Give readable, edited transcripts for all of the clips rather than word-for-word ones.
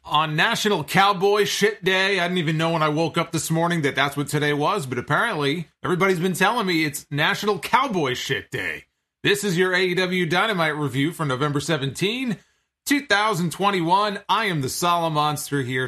On National Cowboy Shit Day, I didn't even know when I woke up this morning that that's what today was, but apparently everybody's been telling me it's National Cowboy Shit Day. This is your AEW Dynamite review for November 17, 2021. I am the Solemn Monster here.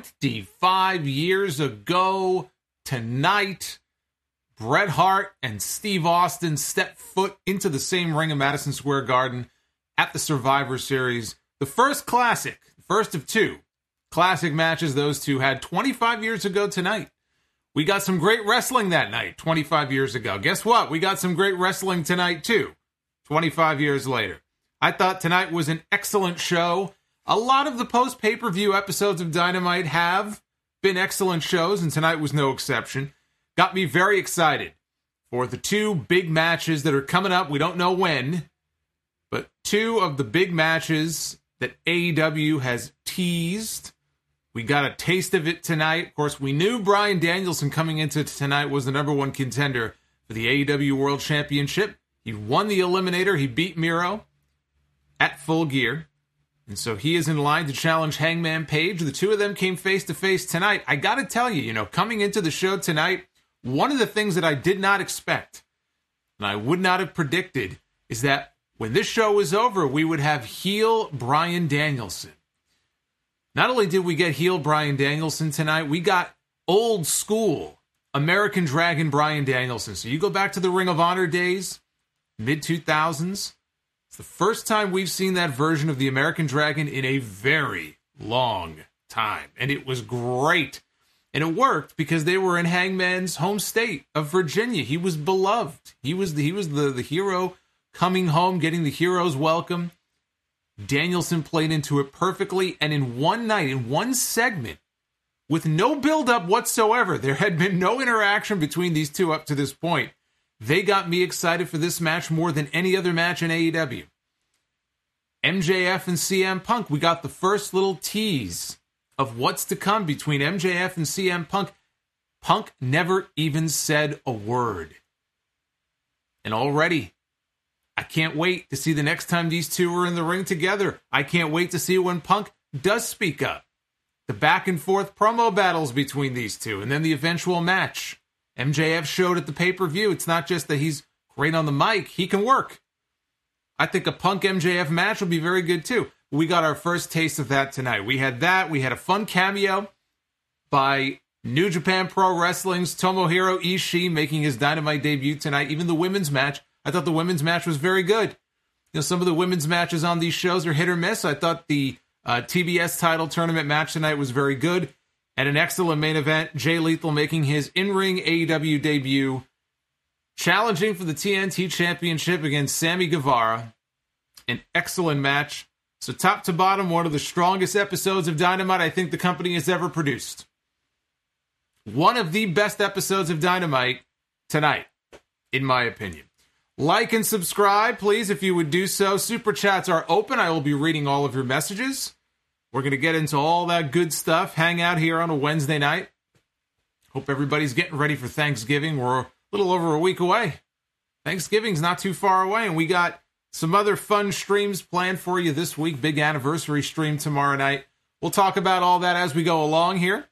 25 years ago tonight, Bret Hart and Steve Austin stepped foot into the same ring in Madison Square Garden at the Survivor Series. The first classic, first of two classic matches those two had 25 years ago tonight. We got some great wrestling that night, 25 years ago. Guess what? We got some great wrestling tonight, too, 25 years later. I thought tonight was an excellent show. A lot of the post-pay-per-view episodes of Dynamite have been excellent shows, and tonight was no exception. Got me very excited for the two big matches that are coming up. We don't know when, but two of the big matches that AEW has teased. We got a taste of it tonight. Of course, we knew Bryan Danielson coming into tonight was the number one contender for the AEW World Championship. He won the Eliminator. He beat Miro at Full Gear. And so he is in line to challenge Hangman Page. The two of them came face-to-face tonight. I got to tell you, coming into the show tonight, one of the things that I did not expect, and I would not have predicted, is that when this show was over, we would have heel Bryan Danielson. Not only did we get heel Bryan Danielson tonight, we got old school American Dragon Bryan Danielson. So you go back to the Ring of Honor days, mid-2000s. It's the first time we've seen that version of the American Dragon in a very long time. And it was great. And it worked because they were in Hangman's home state of Virginia. He was beloved. He was the hero coming home, getting the hero's welcome. Danielson played into it perfectly, and in one night, in one segment, with no build-up whatsoever, there had been no interaction between these two up to this point. They got me excited for this match more than any other match in AEW. MJF and CM Punk, we got the first little tease of what's to come between MJF and CM Punk. Punk never even said a word. And already, I can't wait to see the next time these two are in the ring together. I can't wait to see when Punk does speak up. The back and forth promo battles between these two, and then the eventual match. MJF showed at the pay-per-view. It's not just that he's great on the mic. He can work. I think a Punk MJF match will be very good too. We got our first taste of that tonight. We had that. We had a fun cameo by New Japan Pro Wrestling's Tomohiro Ishii making his Dynamite debut tonight. Even the women's match, I thought the women's match was very good. Some of the women's matches on these shows are hit or miss. I thought the TBS title tournament match tonight was very good. And an excellent main event. Jay Lethal making his in-ring AEW debut, challenging for the TNT Championship against Sammy Guevara. An excellent match. So top to bottom, one of the strongest episodes of Dynamite I think the company has ever produced. One of the best episodes of Dynamite tonight, in my opinion. Like and subscribe, please, if you would do so. Super chats are open. I will be reading all of your messages. We're going to get into all that good stuff. Hang out here on a Wednesday night. Hope everybody's getting ready for Thanksgiving. We're a little over a week away. Thanksgiving's not too far away, and we got some other fun streams planned for you this week. Big anniversary stream tomorrow night. We'll talk about all that as we go along here.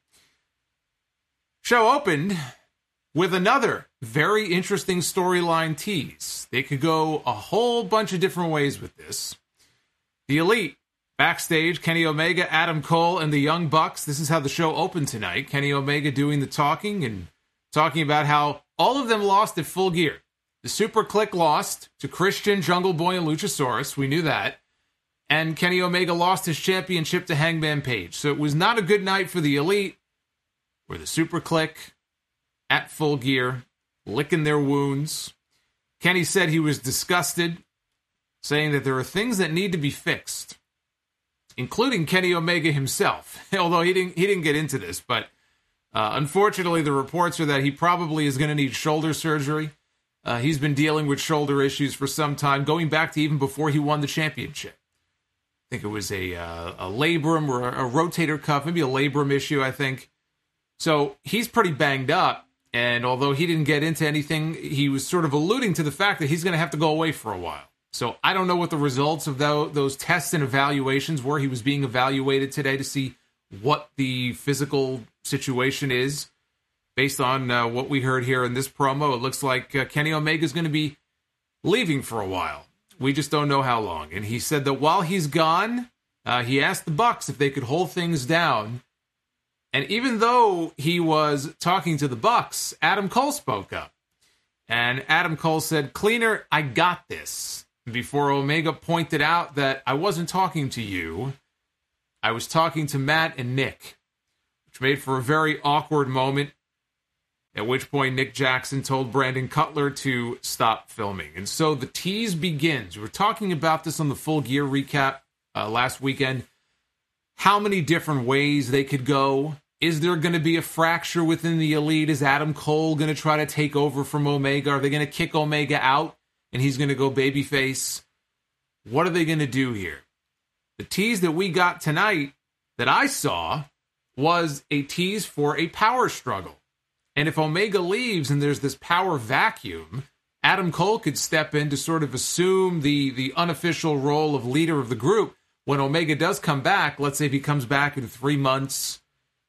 Show opened with another very interesting storyline tease. They could go a whole bunch of different ways with this. The Elite, backstage, Kenny Omega, Adam Cole, and the Young Bucks. This is how the show opened tonight. Kenny Omega doing the talking and talking about how all of them lost at Full Gear. The Super Click lost to Christian, Jungle Boy, and Luchasaurus. We knew that. And Kenny Omega lost his championship to Hangman Page. So it was not a good night for the Elite, where the Super Click at Full Gear, licking their wounds. Kenny said he was disgusted, saying that there are things that need to be fixed, including Kenny Omega himself, although he didn't get into this. But unfortunately, the reports are that he probably is going to need shoulder surgery. He's been dealing with shoulder issues for some time, going back to even before he won the championship. I think it was a labrum or a rotator cuff, maybe a labrum issue, I think. So he's pretty banged up. And although he didn't get into anything, he was sort of alluding to the fact that he's going to have to go away for a while. So I don't know what the results of those tests and evaluations were. He was being evaluated today to see what the physical situation is. Based on what we heard here in this promo, it looks like Kenny Omega is going to be leaving for a while. We just don't know how long. And he said that while he's gone, he asked the Bucks if they could hold things down. And even though he was talking to the Bucks, Adam Cole spoke up. And Adam Cole said, "Cleaner, I got this." Before Omega pointed out that I wasn't talking to you. I was talking to Matt and Nick, which made for a very awkward moment. At which point, Nick Jackson told Brandon Cutler to stop filming. And so the tease begins. We were talking about this on the Full Gear recap last weekend. How many different ways they could go? Is there going to be a fracture within the Elite? Is Adam Cole going to try to take over from Omega? Are they going to kick Omega out and he's going to go babyface? What are they going to do here? The tease that we got tonight that I saw was a tease for a power struggle. And if Omega leaves and there's this power vacuum, Adam Cole could step in to sort of assume the unofficial role of leader of the group. When Omega does come back, let's say if he comes back in 3 months,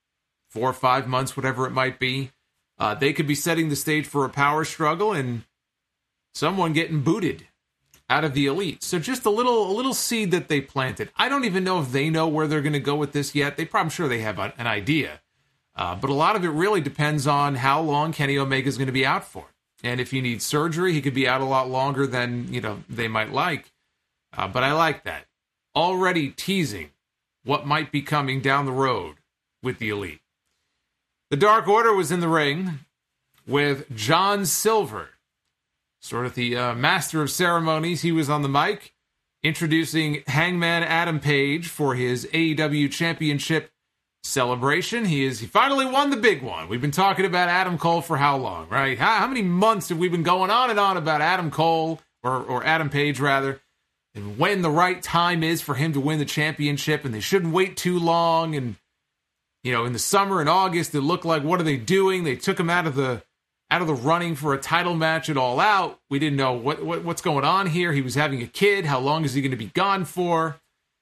4 or 5 months, whatever it might be, they could be setting the stage for a power struggle and someone getting booted out of the Elite. So just a little seed that they planted. I don't even know if they know where they're going to go with this yet. I'm sure they have an idea. But a lot of it really depends on how long Kenny Omega is going to be out for. And if he needs surgery, he could be out a lot longer than, they might like. But I like that. Already teasing what might be coming down the road with the Elite. The Dark Order was in the ring with John Silver, sort of the master of ceremonies. He was on the mic introducing Hangman Adam Page for his AEW Championship celebration. He finally won the big one. We've been talking about Adam Cole for how long, right? How many months have we been going on and on about Adam Cole, or Adam Page rather, and when the right time is for him to win the championship, and they shouldn't wait too long. And in the summer in August, it looked like, what are they doing? They took him out of the running for a title match at All Out. We didn't know what's going on here. He was having a kid. How long is he going to be gone for?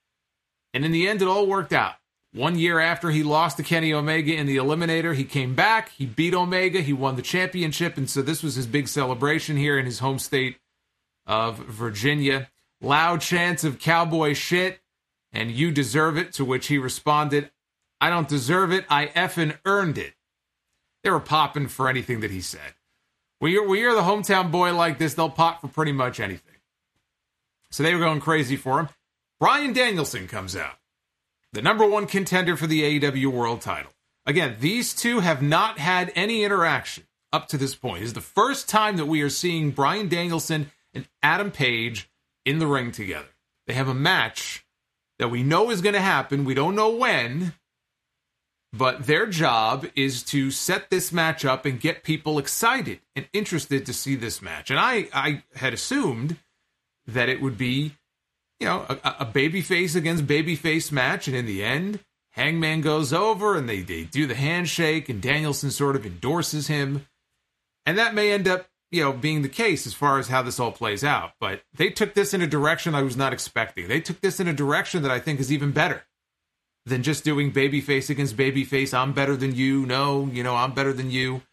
And in the end, it all worked out. 1 year after he lost to Kenny Omega in the Eliminator, he came back, he beat Omega, he won the championship, and so this was his big celebration here in his home state of Virginia. Loud chants of cowboy shit, and you deserve it, to which he responded, I don't deserve it, I effing earned it. They were popping for anything that he said. When you're the hometown boy like this, they'll pop for pretty much anything. So they were going crazy for him. Bryan Danielson comes out, the number one contender for the AEW World title. Again, these two have not had any interaction up to this point. This is the first time that we are seeing Bryan Danielson and Adam Page in the ring together. They have a match that we know is going to happen. We don't know when, but their job is to set this match up and get people excited and interested to see this match. And I had assumed that it would be a babyface against babyface match, and in the end, Hangman goes over, and they do the handshake, and Danielson sort of endorses him. And that may end up, being the case as far as how this all plays out. But they took this in a direction I was not expecting. They took this in a direction that I think is even better than just doing babyface against babyface. I'm better than you. No, I'm better than you.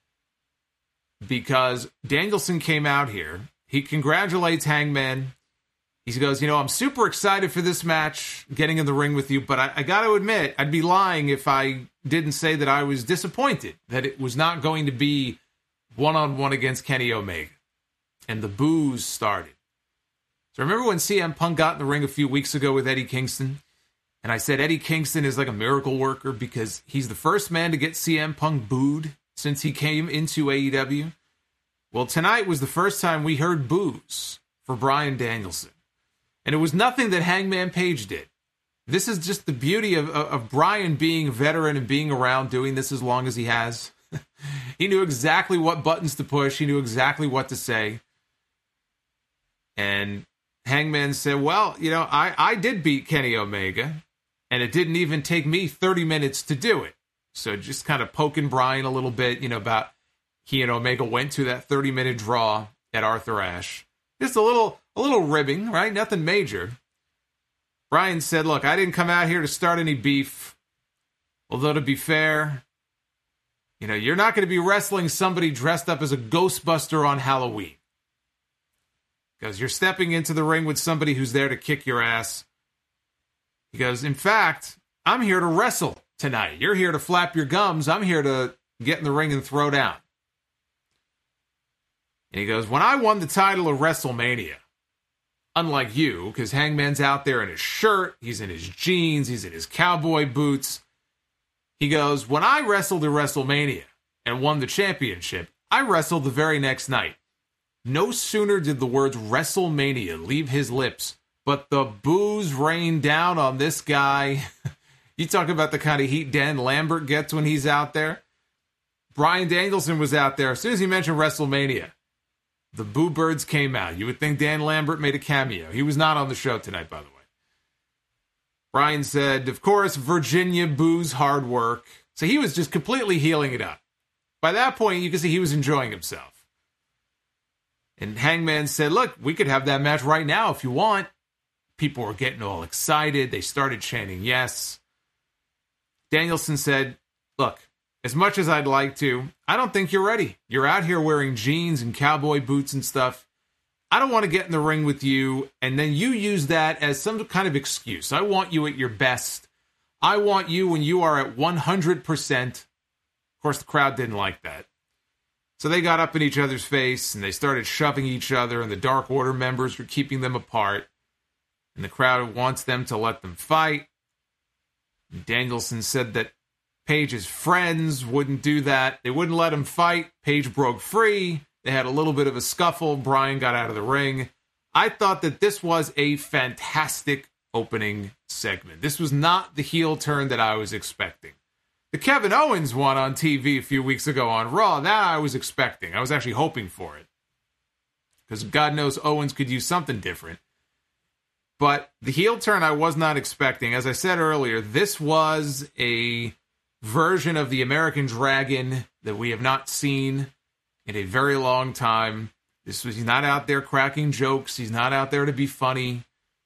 Because Danielson came out here. He congratulates Hangman. He goes, I'm super excited for this match, getting in the ring with you, but I got to admit, I'd be lying if I didn't say that I was disappointed that it was not going to be one-on-one against Kenny Omega. And the boos started. So remember when CM Punk got in the ring a few weeks ago with Eddie Kingston? And I said Eddie Kingston is like a miracle worker because he's the first man to get CM Punk booed since he came into AEW. Well, tonight was the first time we heard boos for Bryan Danielson. And it was nothing that Hangman Page did. This is just the beauty of Bryan being a veteran and being around doing this as long as he has. He knew exactly what buttons to push. He knew exactly what to say. And Hangman said, well, I did beat Kenny Omega, and it didn't even take me 30 minutes to do it. So just kind of poking Bryan a little bit, about he and Omega went to that 30-minute draw at Arthur Ashe. Just a little ribbing, right? Nothing major. Bryan said, look, I didn't come out here to start any beef. Although, to be fair, you're not going to be wrestling somebody dressed up as a Ghostbuster on Halloween. Because you're stepping into the ring with somebody who's there to kick your ass. He goes, in fact, I'm here to wrestle tonight. You're here to flap your gums. I'm here to get in the ring and throw down. And he goes, when I won the title of WrestleMania, unlike you, because Hangman's out there in his shirt, he's in his jeans, he's in his cowboy boots. He goes, when I wrestled at WrestleMania and won the championship, I wrestled the very next night. No sooner did the words WrestleMania leave his lips, but the boos rained down on this guy. You talk about the kind of heat Dan Lambert gets when he's out there. Bryan Danielson was out there. As soon as he mentioned WrestleMania, the boo birds came out. You would think Dan Lambert made a cameo. He was not on the show tonight, by the way. Bryan said, of course, Virginia boos hard work. So he was just completely healing it up. By that point, you can see he was enjoying himself. And Hangman said, look, we could have that match right now if you want. People were getting all excited. They started chanting yes. Danielson said, look, as much as I'd like to, I don't think you're ready. You're out here wearing jeans and cowboy boots and stuff. I don't want to get in the ring with you, and then you use that as some kind of excuse. I want you at your best. I want you when you are at 100%. Of course, the crowd didn't like that. So they got up in each other's face, and they started shoving each other, and the Dark Order members were keeping them apart. And the crowd wants them to let them fight. And Danielson said that Page's friends wouldn't do that. They wouldn't let him fight. Page broke free. They had a little bit of a scuffle. Bryan got out of the ring. I thought that this was a fantastic opening segment. This was not the heel turn that I was expecting. The Kevin Owens one on TV a few weeks ago on Raw, that I was expecting. I was actually hoping for it. Because God knows Owens could use something different. But the heel turn I was not expecting. As I said earlier, this was a version of the American Dragon that we have not seen in a very long time. He's not out there cracking jokes. He's not out there to be funny.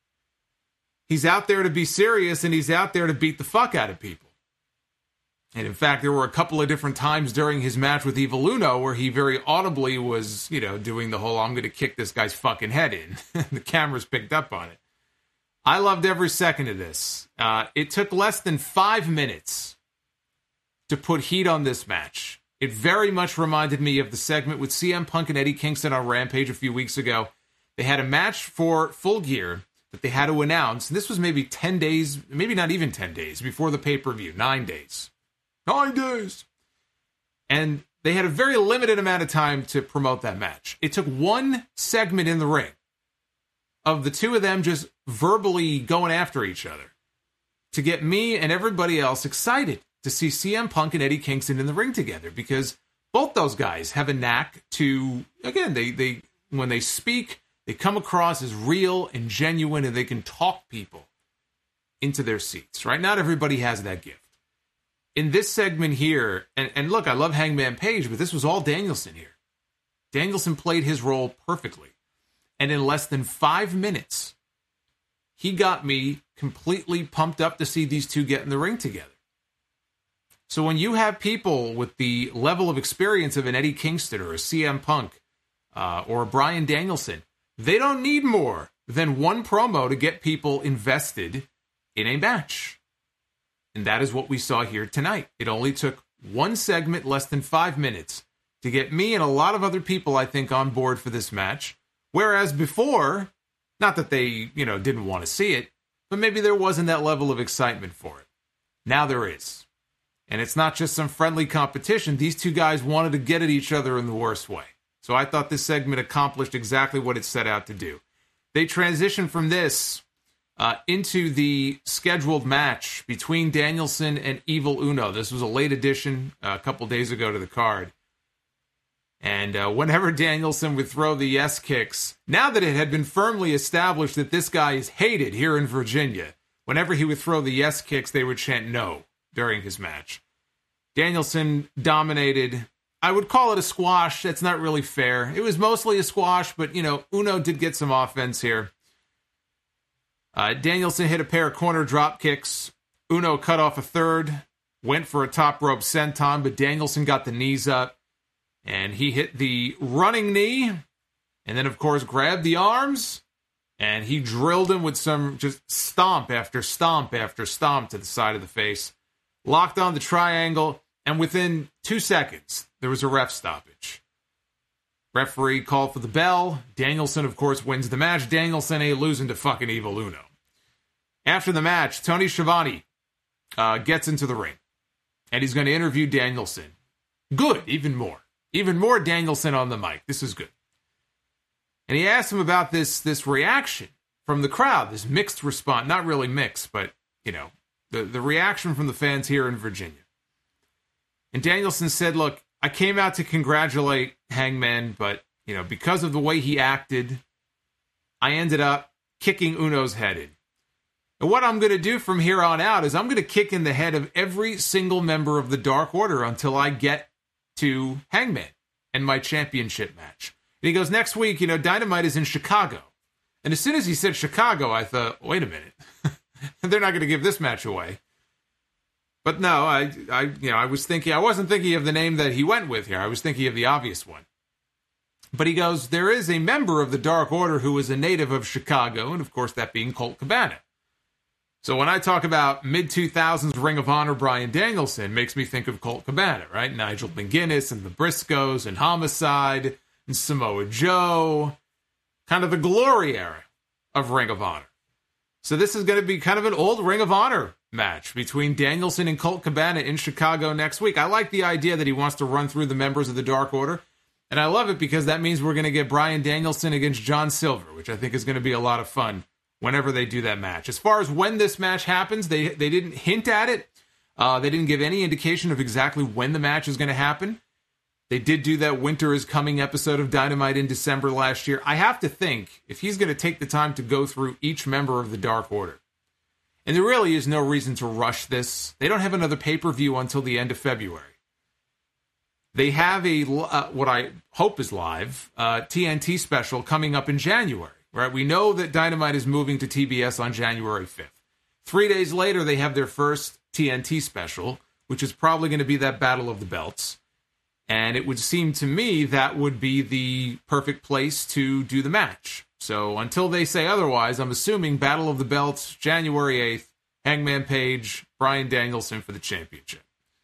He's out there to be serious, and he's out there to beat the fuck out of people. And in fact, there were a couple of different times during his match with Evil Uno where he very audibly was, doing the whole, I'm going to kick this guy's fucking head in. The cameras picked up on it. I loved every second of this. It took less than 5 minutes to put heat on this match. It very much reminded me of the segment with CM Punk and Eddie Kingston on Rampage a few weeks ago. They had a match for Full Gear that they had to announce. And this was maybe 10 days, maybe not even 10 days, before the pay-per-view. 9 days. 9 days! And they had a very limited amount of time to promote that match. It took one segment in the ring of the two of them just verbally going after each other to get me and everybody else excited to see CM Punk and Eddie Kingston in the ring together, because both those guys have a knack to, again, they when they speak, they come across as real and genuine, and they can talk people into their seats, right? Not everybody has that gift. In this segment here, and look, I love Hangman Page, but this was all Danielson here. Danielson played his role perfectly. And in less than 5 minutes, he got me completely pumped up to see these two get in the ring together. So when you have people with the level of experience of an Eddie Kingston or a CM Punk or a Bryan Danielson, they don't need more than one promo to get people invested in a match. And that is what we saw here tonight. It only took one segment, less than 5 minutes, to get me and a lot of other people, I think, on board for this match. Whereas before, not that they, didn't want to see it, but maybe there wasn't that level of excitement for it. Now there is. And it's not just some friendly competition. These two guys wanted to get at each other in the worst way. So I thought this segment accomplished exactly what it set out to do. They transitioned from this into the scheduled match between Danielson and Evil Uno. This was a late addition a couple days ago to the card. And whenever Danielson would throw the yes kicks, now that it had been firmly established that this guy is hated here in Virginia, whenever he would throw the yes kicks, they would chant no during his match. Danielson dominated. I would call it a squash. That's not really fair. It was mostly a squash, but, Uno did get some offense here. Danielson hit a pair of corner drop kicks. Uno cut off a third. went for a top rope senton, but Danielson got the knees up, and he hit the running knee, and then, of course, grabbed the arms, and he drilled him with some just stomp after stomp after stomp to the side of the face, locked on the triangle, and within 2 seconds, there was a ref stoppage. Referee called for the bell. Danielson, of course, wins the match. Danielson ain't losing to fucking Evil Uno. After the match, Tony Schiavone gets into the ring, and he's going to interview Danielson. Good, even more. Even more Danielson on the mic. This is good. And he asked him about this reaction from the crowd, this mixed response. Not really mixed, but, you know, the reaction from the fans here in Virginia. And Danielson said, look, I came out to congratulate Hangman, but, you know, because of the way he acted, I ended up kicking Uno's head in. And what I'm going to do from here on out is I'm going to kick in the head of every single member of the Dark Order until I get to Hangman and my championship match. And he goes, next week, you know, Dynamite is in Chicago. And as soon as he said Chicago, I thought, wait a minute. They're not going to give this match away. But no, I wasn't thinking of the name that he went with here. I was thinking of the obvious one. But he goes, there is a member of the Dark Order who is a native of Chicago, and of course that being Colt Cabana. So when I talk about mid-2000s Ring of Honor Bryan Danielson, makes me think of Colt Cabana, right? Nigel McGuinness and the Briscoes and Homicide and Samoa Joe. Kind of the glory era of Ring of Honor. So this is going to be kind of an old Ring of Honor match between Danielson and Colt Cabana in Chicago next week. I like the idea that he wants to run through the members of the Dark Order. And I love it because that means we're going to get Bryan Danielson against John Silver, which I think is going to be a lot of fun whenever they do that match. As far as when this match happens, they didn't hint at it. They didn't give any indication of exactly when the match is going to happen. They did do that Winter is Coming episode of Dynamite in December last year. I have to think, if he's going to take the time to go through each member of the Dark Order, and there really is no reason to rush this. They don't have another pay-per-view until the end of February. They have a, what I hope is live, TNT special coming up in January. Right? We know that Dynamite is moving to TBS on January 5th. 3 days later, they have their first TNT special, which is probably going to be that Battle of the Belts. And it would seem to me that would be the perfect place to do the match. So until they say otherwise, I'm assuming Battle of the Belts, January 8th, Hangman Page, Bryan Danielson for the championship.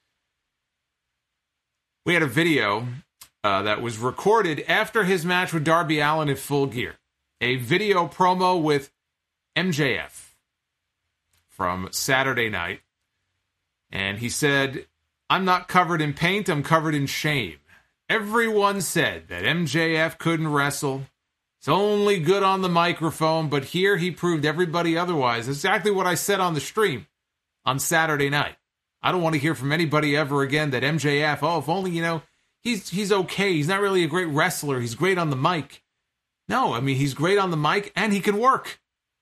We had a video that was recorded after his match with Darby Allin in Full Gear. A video promo with MJF from Saturday night. And he said, I'm not covered in paint, I'm covered in shame. Everyone said that MJF couldn't wrestle. He's only good on the microphone, but here he proved everybody otherwise. Exactly what I said on the stream on Saturday night. I don't want to hear from anybody ever again that MJF, if only, he's okay. He's not really a great wrestler. He's great on the mic. No, I mean, he's great on the mic and he can work.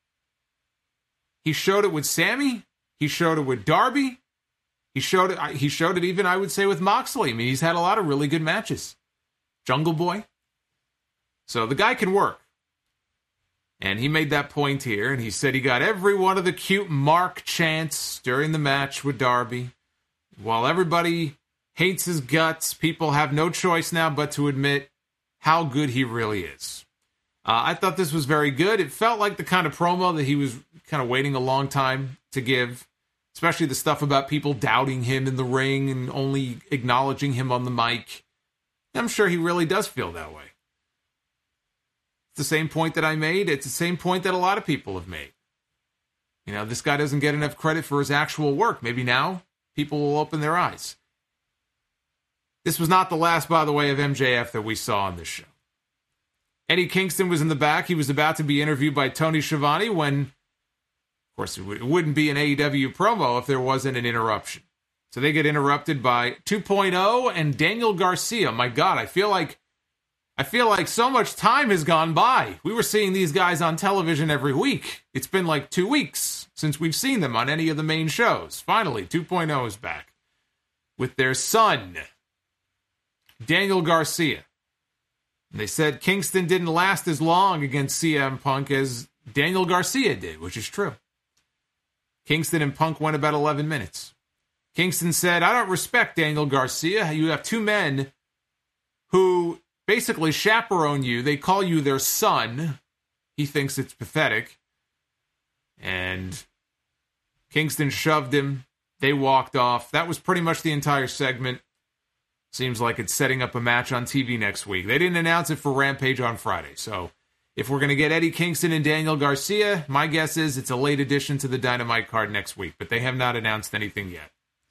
He showed it with Sammy. He showed it with Darby. He showed it even, I would say, with Moxley. I mean, he's had a lot of really good matches. Jungle Boy. So the guy can work. And he made that point here, and he said he got every one of the cute Mark chants during the match with Darby. While everybody hates his guts, people have no choice now but to admit how good he really is. I thought this was very good. It felt like the kind of promo that he was kind of waiting a long time to give. Especially the stuff about people doubting him in the ring and only acknowledging him on the mic. I'm sure he really does feel that way. It's the same point that I made. It's the same point that a lot of people have made. This guy doesn't get enough credit for his actual work. Maybe now people will open their eyes. This was not the last, by the way, of MJF that we saw on this show. Eddie Kingston was in the back. He was about to be interviewed by Tony Schiavone when, of course, it wouldn't be an AEW promo if there wasn't an interruption. So they get interrupted by 2.0 and Daniel Garcia. My God, I feel like so much time has gone by. We were seeing these guys on television every week. It's been like 2 weeks since we've seen them on any of the main shows. Finally, 2.0 is back with their son, Daniel Garcia. And they said Kingston didn't last as long against CM Punk as Daniel Garcia did, which is true. Kingston and Punk went about 11 minutes. Kingston said, I don't respect Daniel Garcia. You have two men who basically chaperone you. They call you their son. He thinks it's pathetic. And Kingston shoved him. They walked off. That was pretty much the entire segment. Seems like it's setting up a match on TV next week. They didn't announce it for Rampage on Friday. So if we're going to get Eddie Kingston and Daniel Garcia, my guess is it's a late addition to the Dynamite card next week. But they have not announced anything yet.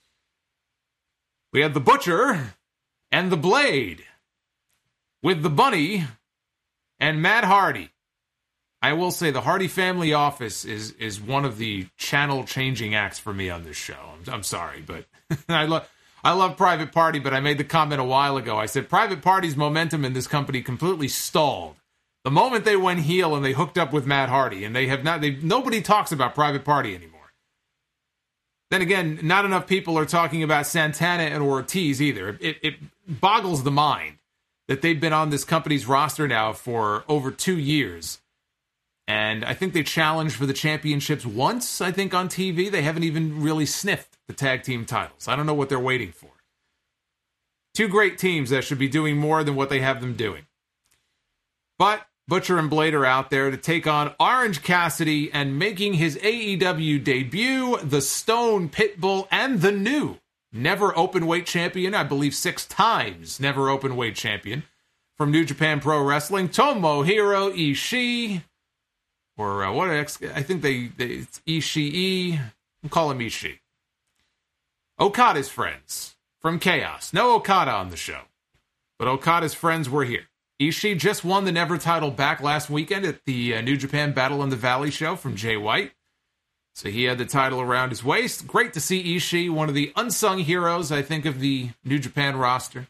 We have the Butcher and the Blade with the Bunny and Matt Hardy. I will say the Hardy Family Office is one of the channel-changing acts for me on this show. I'm sorry, but I love Private Party, but I made the comment a while ago. I said Private Party's momentum in this company completely stalled. The moment they went heel and they hooked up with Matt Hardy, and nobody talks about Private Party anymore. Then again, not enough people are talking about Santana and Ortiz either. It boggles the mind that they've been on this company's roster now for over 2 years. And I think they challenged for the championships once, I think, on TV. They haven't even really sniffed the tag team titles. I don't know what they're waiting for. Two great teams that should be doing more than what they have them doing. But Butcher and Blade are out there to take on Orange Cassidy and making his AEW debut, the Stone Pitbull, and the new never openweight champion, I believe 6 times never openweight champion from New Japan Pro Wrestling, Tomohiro Ishii. Or I think it's Ishii. We'll call him Ishii. Okada's friends from Chaos. No Okada on the show, but Okada's friends were here. Ishii just won the Never title back last weekend at the New Japan Battle in the Valley show from Jay White. So he had the title around his waist. Great to see Ishii, one of the unsung heroes, I think, of the New Japan roster.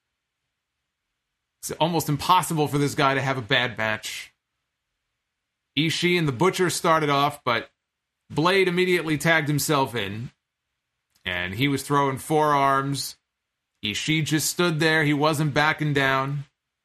It's almost impossible for this guy to have a bad match. Ishii and the Butcher started off, but Blade immediately tagged himself in. And he was throwing forearms. Ishii just stood there. He wasn't backing down.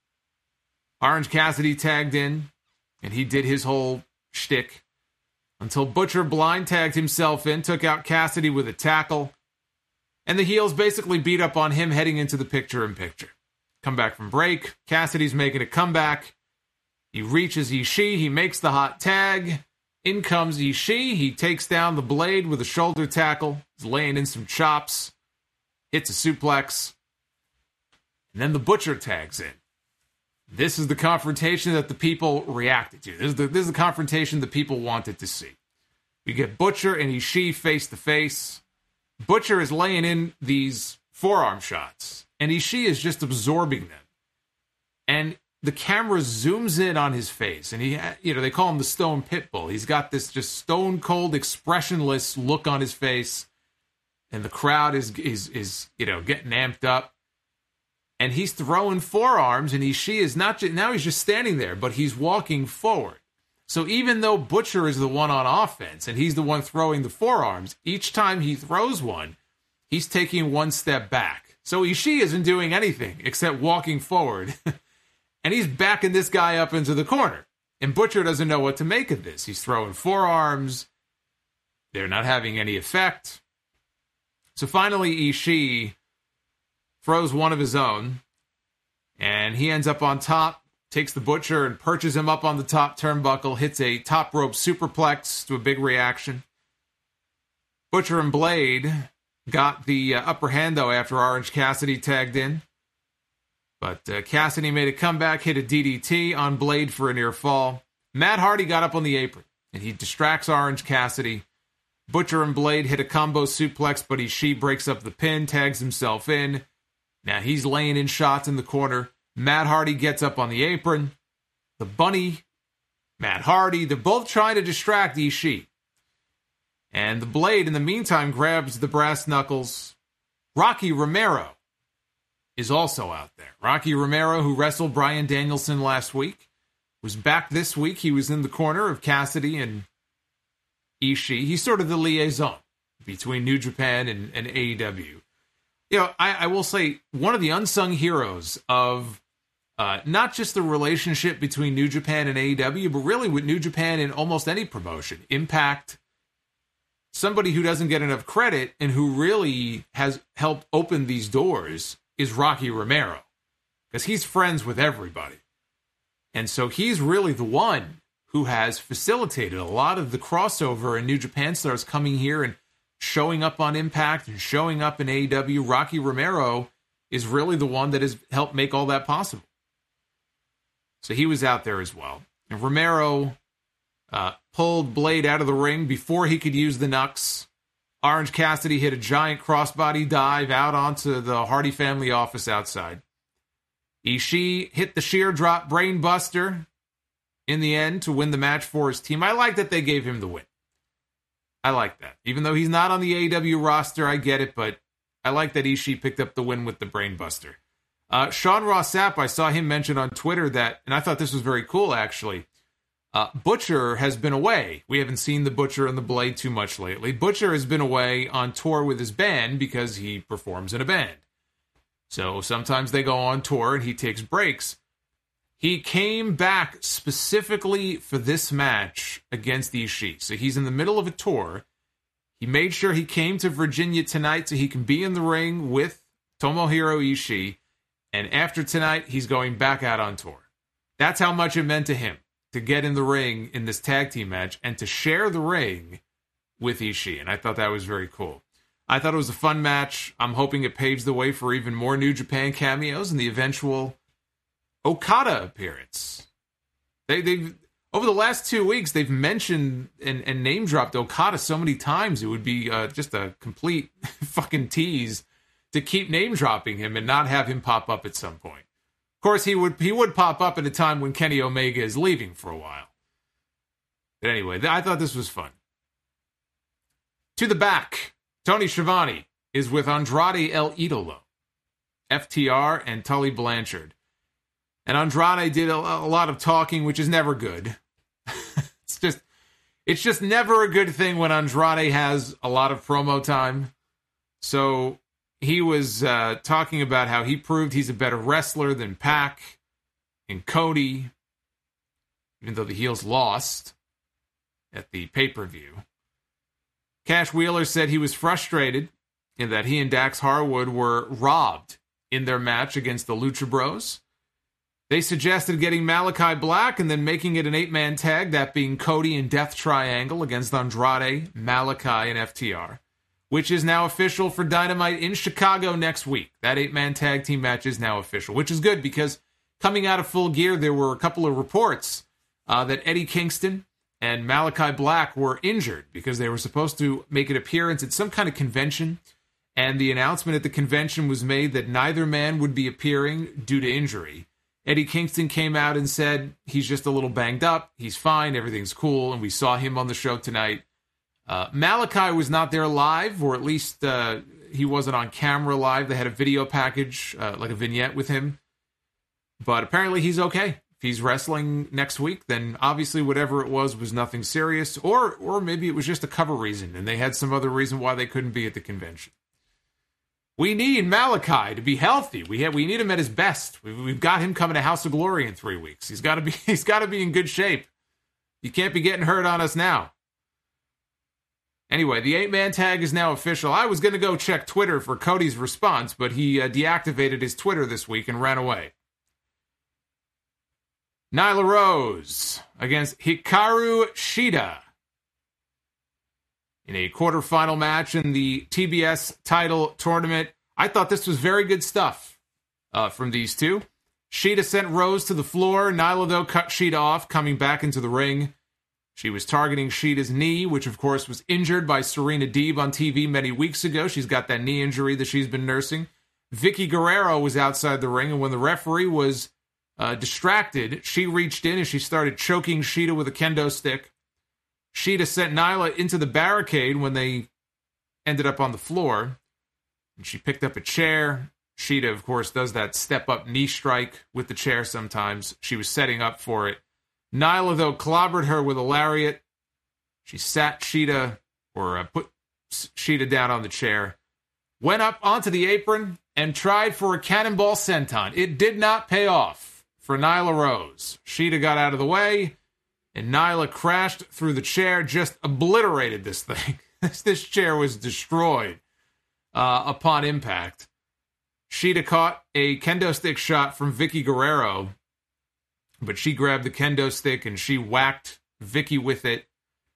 Orange Cassidy tagged in, and he did his whole shtick until Butcher blind tagged himself in, took out Cassidy with a tackle, and the heels basically beat up on him heading into the picture-in-picture. Come back from break. Cassidy's making a comeback. He reaches Ishii. He makes the hot tag. In comes Ishii. He takes down the Blade with a shoulder tackle. He's laying in some chops. Hits a suplex. And then the Butcher tags in. This is the confrontation that the people reacted to. This is the confrontation the people wanted to see. We get Butcher and Ishii face to face. Butcher is laying in these forearm shots, and Ishii is just absorbing them. And the camera zooms in on his face, and they call him the Stone Pitbull. He's got this just stone cold, expressionless look on his face, and the crowd is getting amped up. And he's throwing forearms, and Ishii is now he's just standing there, but he's walking forward. So even though Butcher is the one on offense, and he's the one throwing the forearms, each time he throws one, he's taking one step back. So Ishii isn't doing anything except walking forward. And he's backing this guy up into the corner. And Butcher doesn't know what to make of this. He's throwing forearms. They're not having any effect. So finally, Ishii throws one of his own, and he ends up on top, takes the Butcher and perches him up on the top turnbuckle, hits a top rope superplex to a big reaction. Butcher and Blade got the upper hand, though, after Orange Cassidy tagged in. But Cassidy made a comeback, hit a DDT on Blade for a near fall. Matt Hardy got up on the apron, and he distracts Orange Cassidy. Butcher and Blade hit a combo suplex, but Ishii breaks up the pin, tags himself in. Now he's laying in shots in the corner. Matt Hardy gets up on the apron. The Bunny, Matt Hardy, they're both trying to distract Ishii. And the Blade, in the meantime, grabs the brass knuckles. Rocky Romero is also out there. Rocky Romero, who wrestled Bryan Danielson last week, was back this week. He was in the corner of Cassidy and Ishii. He's sort of the liaison between New Japan and AEW. You know, I will say, one of the unsung heroes of not just the relationship between New Japan and AEW, but really with New Japan in almost any promotion. Impact, somebody who doesn't get enough credit and who really has helped open these doors is Rocky Romero, because he's friends with everybody. And so he's really the one who has facilitated a lot of the crossover and New Japan stars coming here and showing up on Impact and showing up in AEW. Rocky Romero is really the one that has helped make all that possible. So he was out there as well. And Romero pulled Blade out of the ring before he could use the Nux. Orange Cassidy hit a giant crossbody dive out onto the Hardy family office outside. Ishii hit the sheer drop brain buster in the end to win the match for his team. I like that they gave him the win. I like that. Even though he's not on the AEW roster, I get it, but I like that Ishii picked up the win with the brain buster. Sean Ross Sapp, I saw him mention on Twitter that, and I thought this was very cool actually, Butcher has been away. We haven't seen the Butcher and the Blade too much lately. Butcher has been away on tour with his band because he performs in a band. So sometimes they go on tour and he takes breaks. He came back specifically for this match against Ishii. So he's in the middle of a tour. He made sure he came to Virginia tonight so he can be in the ring with Tomohiro Ishii. And after tonight, he's going back out on tour. That's how much it meant to him to get in the ring in this tag team match and to share the ring with Ishii. And I thought that was very cool. I thought it was a fun match. I'm hoping it paves the way for even more New Japan cameos and the eventual Okada appearance. They've over the last 2 weeks, they've mentioned and name-dropped Okada so many times, it would be just a complete fucking tease to keep name-dropping him and not have him pop up at some point. Of course, he would pop up at a time when Kenny Omega is leaving for a while. But anyway, I thought this was fun. To the back, Tony Schiavone is with Andrade El Idolo, FTR, and Tully Blanchard. And Andrade did a lot of talking, which is never good. It's just never a good thing when Andrade has a lot of promo time. So he was talking about how he proved he's a better wrestler than Pac and Cody, even though the heels lost at the pay-per-view. Cash Wheeler said he was frustrated in that he and Dax Harwood were robbed in their match against the Lucha Bros. They suggested getting Malachi Black and then making it an 8-man tag, that being Cody and Death Triangle against Andrade, Malachi, and FTR, which is now official for Dynamite in Chicago next week. That 8-man tag team match is now official, which is good because coming out of Full Gear, there were a couple of reports that Eddie Kingston and Malachi Black were injured because they were supposed to make an appearance at some kind of convention, and the announcement at the convention was made that neither man would be appearing due to injury. Eddie Kingston came out and said he's just a little banged up, he's fine, everything's cool, and we saw him on the show tonight. Malachi was not there live, or at least he wasn't on camera live. They had a video package, like a vignette with him. But apparently he's okay. If he's wrestling next week, then obviously whatever it was nothing serious, or maybe it was just a cover reason, and they had some other reason why they couldn't be at the convention. We need Malachi to be healthy. We need him at his best. We've got him coming to House of Glory in 3 weeks. He's got to be in good shape. He can't be getting hurt on us now. Anyway, the 8-man tag is now official. I was going to go check Twitter for Cody's response, but he deactivated his Twitter this week and ran away. Nyla Rose against Hikaru Shida in a quarterfinal match in the TBS title tournament. I thought this was very good stuff from these two. Shida sent Rose to the floor. Nyla, though, cut Shida off, coming back into the ring. She was targeting Shida's knee, which, of course, was injured by Serena Deeb on TV many weeks ago. She's got that knee injury that she's been nursing. Vicky Guerrero was outside the ring, and when the referee was distracted, she reached in and she started choking Shida with a kendo stick. Shida sent Nyla into the barricade when they ended up on the floor, and she picked up a chair. Shida, of course, does that step-up knee strike with the chair sometimes. She was setting up for it. Nyla, though, clobbered her with a lariat. She sat Shida, or put Shida down on the chair, went up onto the apron, and tried for a cannonball senton. It did not pay off for Nyla Rose. Shida got out of the way, and Nyla crashed through the chair, just obliterated this thing. This chair was destroyed upon impact. Shida caught a kendo stick shot from Vicky Guerrero, but she grabbed the kendo stick and she whacked Vicky with it.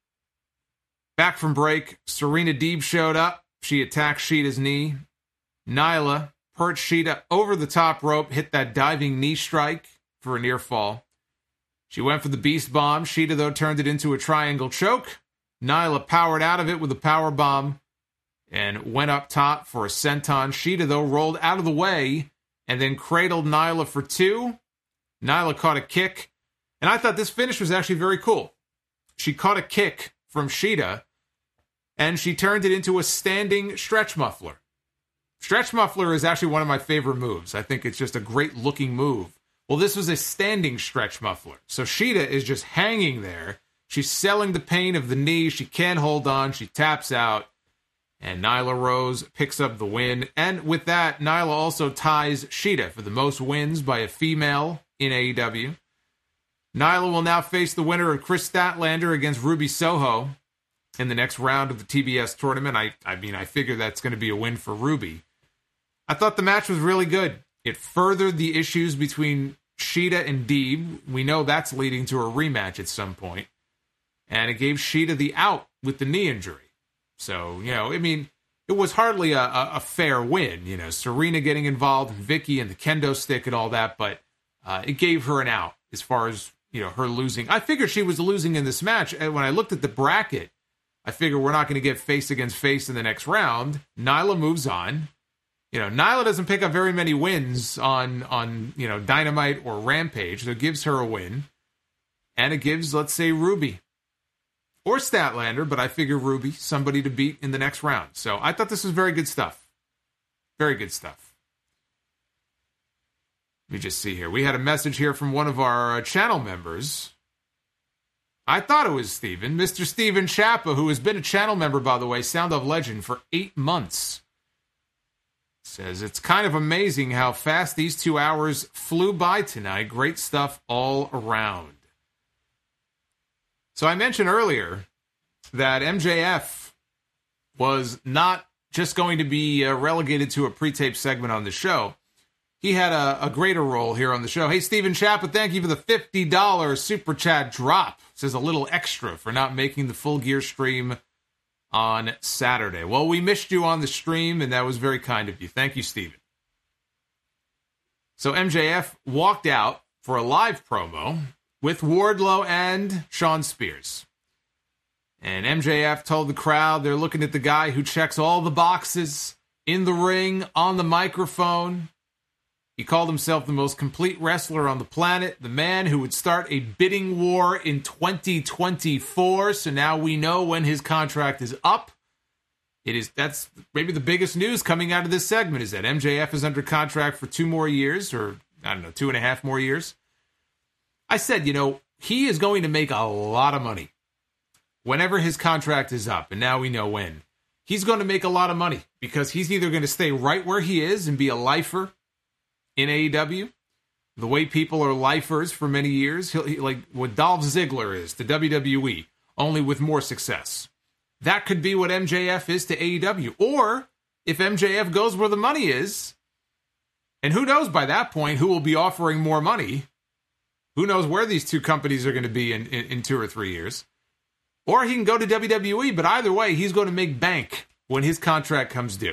Back from break, Serena Deeb showed up. She attacked Shida's knee. Nyla perched Shida over the top rope, hit that diving knee strike for a near fall. She went for the beast bomb. Shida, though, turned it into a triangle choke. Nyla powered out of it with a power bomb and went up top for a senton. Shida, though, rolled out of the way and then cradled Nyla for 2. Nyla caught a kick, and I thought this finish was actually very cool. She caught a kick from Shida, and she turned it into a standing stretch muffler. Stretch muffler is actually one of my favorite moves. I think it's just a great-looking move. Well, this was a standing stretch muffler. So Shida is just hanging there. She's selling the pain of the knee. She can't hold on. She taps out. And Nyla Rose picks up the win. And with that, Nyla also ties Shida for the most wins by a female in AEW. Nyla will now face the winner of Chris Statlander against Ruby Soho in the next round of the TBS tournament. I figure that's going to be a win for Ruby. I thought the match was really good. It furthered the issues between Shida and Deeb. We know that's leading to a rematch at some point. And it gave Shida the out with the knee injury. So, it was hardly a fair win. Serena getting involved, Vicky and the kendo stick and all that, but it gave her an out as far as, her losing. I figured she was losing in this match. And when I looked at the bracket, I figured we're not going to get face against face in the next round. Nyla moves on. Nyla doesn't pick up very many wins on Dynamite or Rampage, so it gives her a win. And it gives, let's say, Ruby or Statlander, but I figure Ruby, somebody to beat in the next round. So I thought this was very good stuff. Very good stuff. Let me just see here. We had a message here from one of our channel members. I thought it was Steven. Mr. Steven Chappa, who has been a channel member, by the way, Sound of Legend, for 8 months. Says, it's kind of amazing how fast these 2 hours flew by tonight. Great stuff all around. So I mentioned earlier that MJF was not just going to be relegated to a pre-tape segment on the show. He had a greater role here on the show. Hey, Steven Chappa, thank you for the $50 super chat drop. Says a little extra for not making the Full Gear stream on Saturday. Well, we missed you on the stream, and that was very kind of you. Thank you, Steven. So MJF walked out for a live promo with Wardlow and Shawn Spears. And MJF told the crowd they're looking at the guy who checks all the boxes in the ring, on the microphone. He called himself the most complete wrestler on the planet, the man who would start a bidding war in 2024. So now we know when his contract is up. That's maybe the biggest news coming out of this segment, is that MJF is under contract for 2 more years, or 2.5 more years. I said, he is going to make a lot of money whenever his contract is up, and now we know when. He's going to make a lot of money because he's either going to stay right where he is and be a lifer in AEW, the way people are lifers for many years, like what Dolph Ziggler is to WWE, only with more success. That could be what MJF is to AEW. Or if MJF goes where the money is, and who knows by that point who will be offering more money, who knows where these two companies are going to be in 2 or 3 years. Or he can go to WWE, but either way, he's going to make bank when his contract comes due.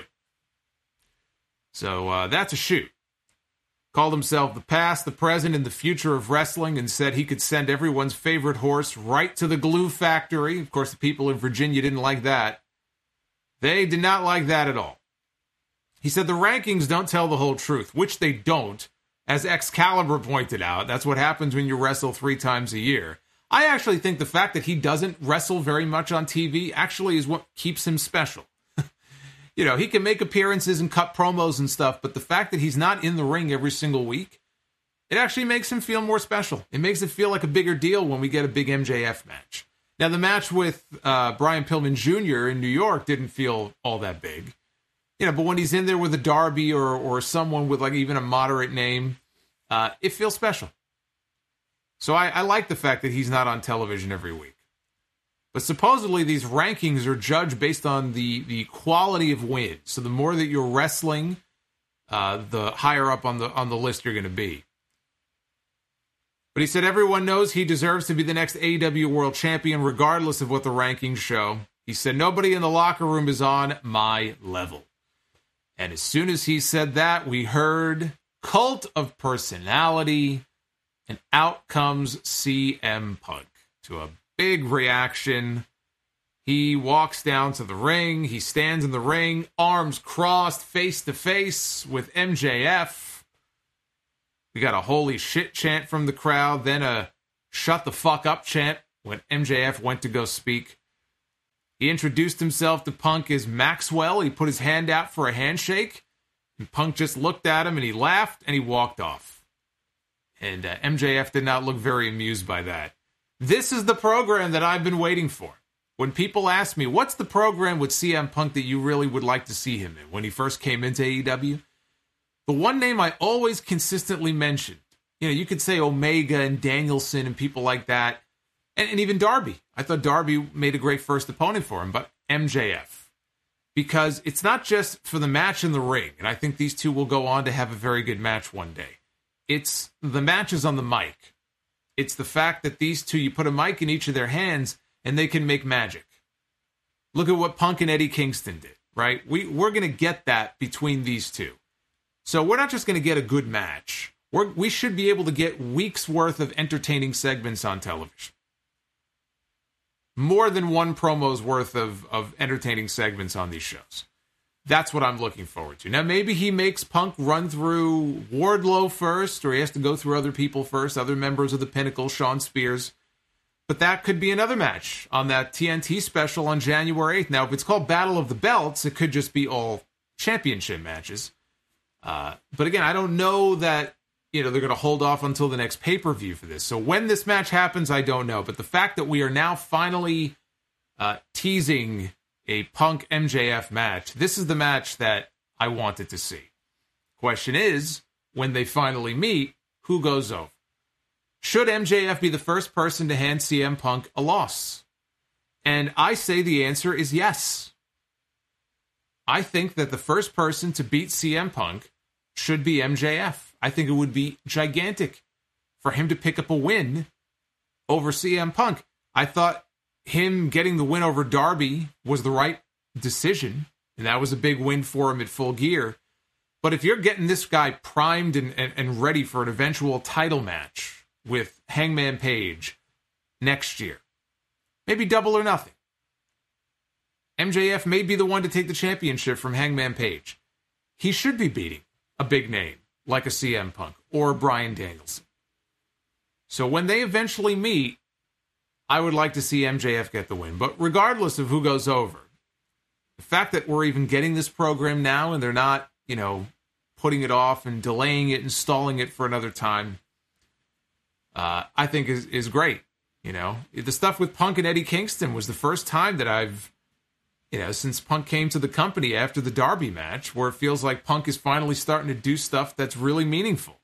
So that's a shoot. Called himself the past, the present, and the future of wrestling, and said he could send everyone's favorite horse right to the glue factory. Of course, the people in Virginia didn't like that. They did not like that at all. He said the rankings don't tell the whole truth, which they don't. As Excalibur pointed out, that's what happens when you wrestle 3 times a year. I actually think the fact that he doesn't wrestle very much on TV actually is what keeps him special. He can make appearances and cut promos and stuff, but the fact that he's not in the ring every single week, it actually makes him feel more special. It makes it feel like a bigger deal when we get a big MJF match. Now, the match with Brian Pillman Jr. in New York didn't feel all that big. But when he's in there with a Darby or someone with like even a moderate name, it feels special. So I like the fact that he's not on television every week. But supposedly these rankings are judged based on the quality of wins. So the more that you're wrestling, the higher up on the list you're going to be. But he said everyone knows he deserves to be the next AEW World Champion, regardless of what the rankings show. He said nobody in the locker room is on my level. And as soon as he said that, we heard Cult of Personality, and out comes CM Punk to a big reaction. He walks down to the ring. He stands in the ring, arms crossed, face to face with MJF. We got a holy shit chant from the crowd, then a shut the fuck up chant when MJF went to go speak. He introduced himself to Punk as Maxwell. He put his hand out for a handshake, and Punk just looked at him and he laughed and he walked off. And MJF did not look very amused by that. This is the program that I've been waiting for. When people ask me, what's the program with CM Punk that you really would like to see him in when he first came into AEW? The one name I always consistently mentioned, you could say Omega and Danielson and people like that, and even Darby. I thought Darby made a great first opponent for him, but MJF. Because it's not just for the match in the ring, and I think these two will go on to have a very good match one day. It's the matches on the mic. It's the fact that these two, you put a mic in each of their hands, and they can make magic. Look at what Punk and Eddie Kingston did, right? We're going to get that between these two. So we're not just going to get a good match. We should be able to get weeks' worth of entertaining segments on television. More than one promo's worth of entertaining segments on these shows. That's what I'm looking forward to. Now, maybe he makes Punk run through Wardlow first, or he has to go through other people first, other members of the Pinnacle, Shawn Spears. But that could be another match on that TNT special on January 8th. Now, if it's called Battle of the Belts, it could just be all championship matches. But again, I don't know that they're going to hold off until the next pay-per-view for this. So when this match happens, I don't know. But the fact that we are now finally teasing a Punk MJF match, this is the match that I wanted to see. Question is, when they finally meet, who goes over? Should MJF be the first person to hand CM Punk a loss? And I say the answer is yes. I think that the first person to beat CM Punk should be MJF. I think it would be gigantic for him to pick up a win over CM Punk. I thought him getting the win over Darby was the right decision, and that was a big win for him at Full Gear. But if you're getting this guy primed and ready for an eventual title match with Hangman Page next year, maybe Double or Nothing, MJF may be the one to take the championship from Hangman Page. He should be beating a big name like a CM Punk or Bryan Danielson. So when they eventually meet, I would like to see MJF get the win. But regardless of who goes over, the fact that we're even getting this program now and they're not, putting it off and delaying it and stalling it for another time, I think is great. The stuff with Punk and Eddie Kingston was the first time that I've, since Punk came to the company after the Darby match, where it feels like Punk is finally starting to do stuff that's really meaningful.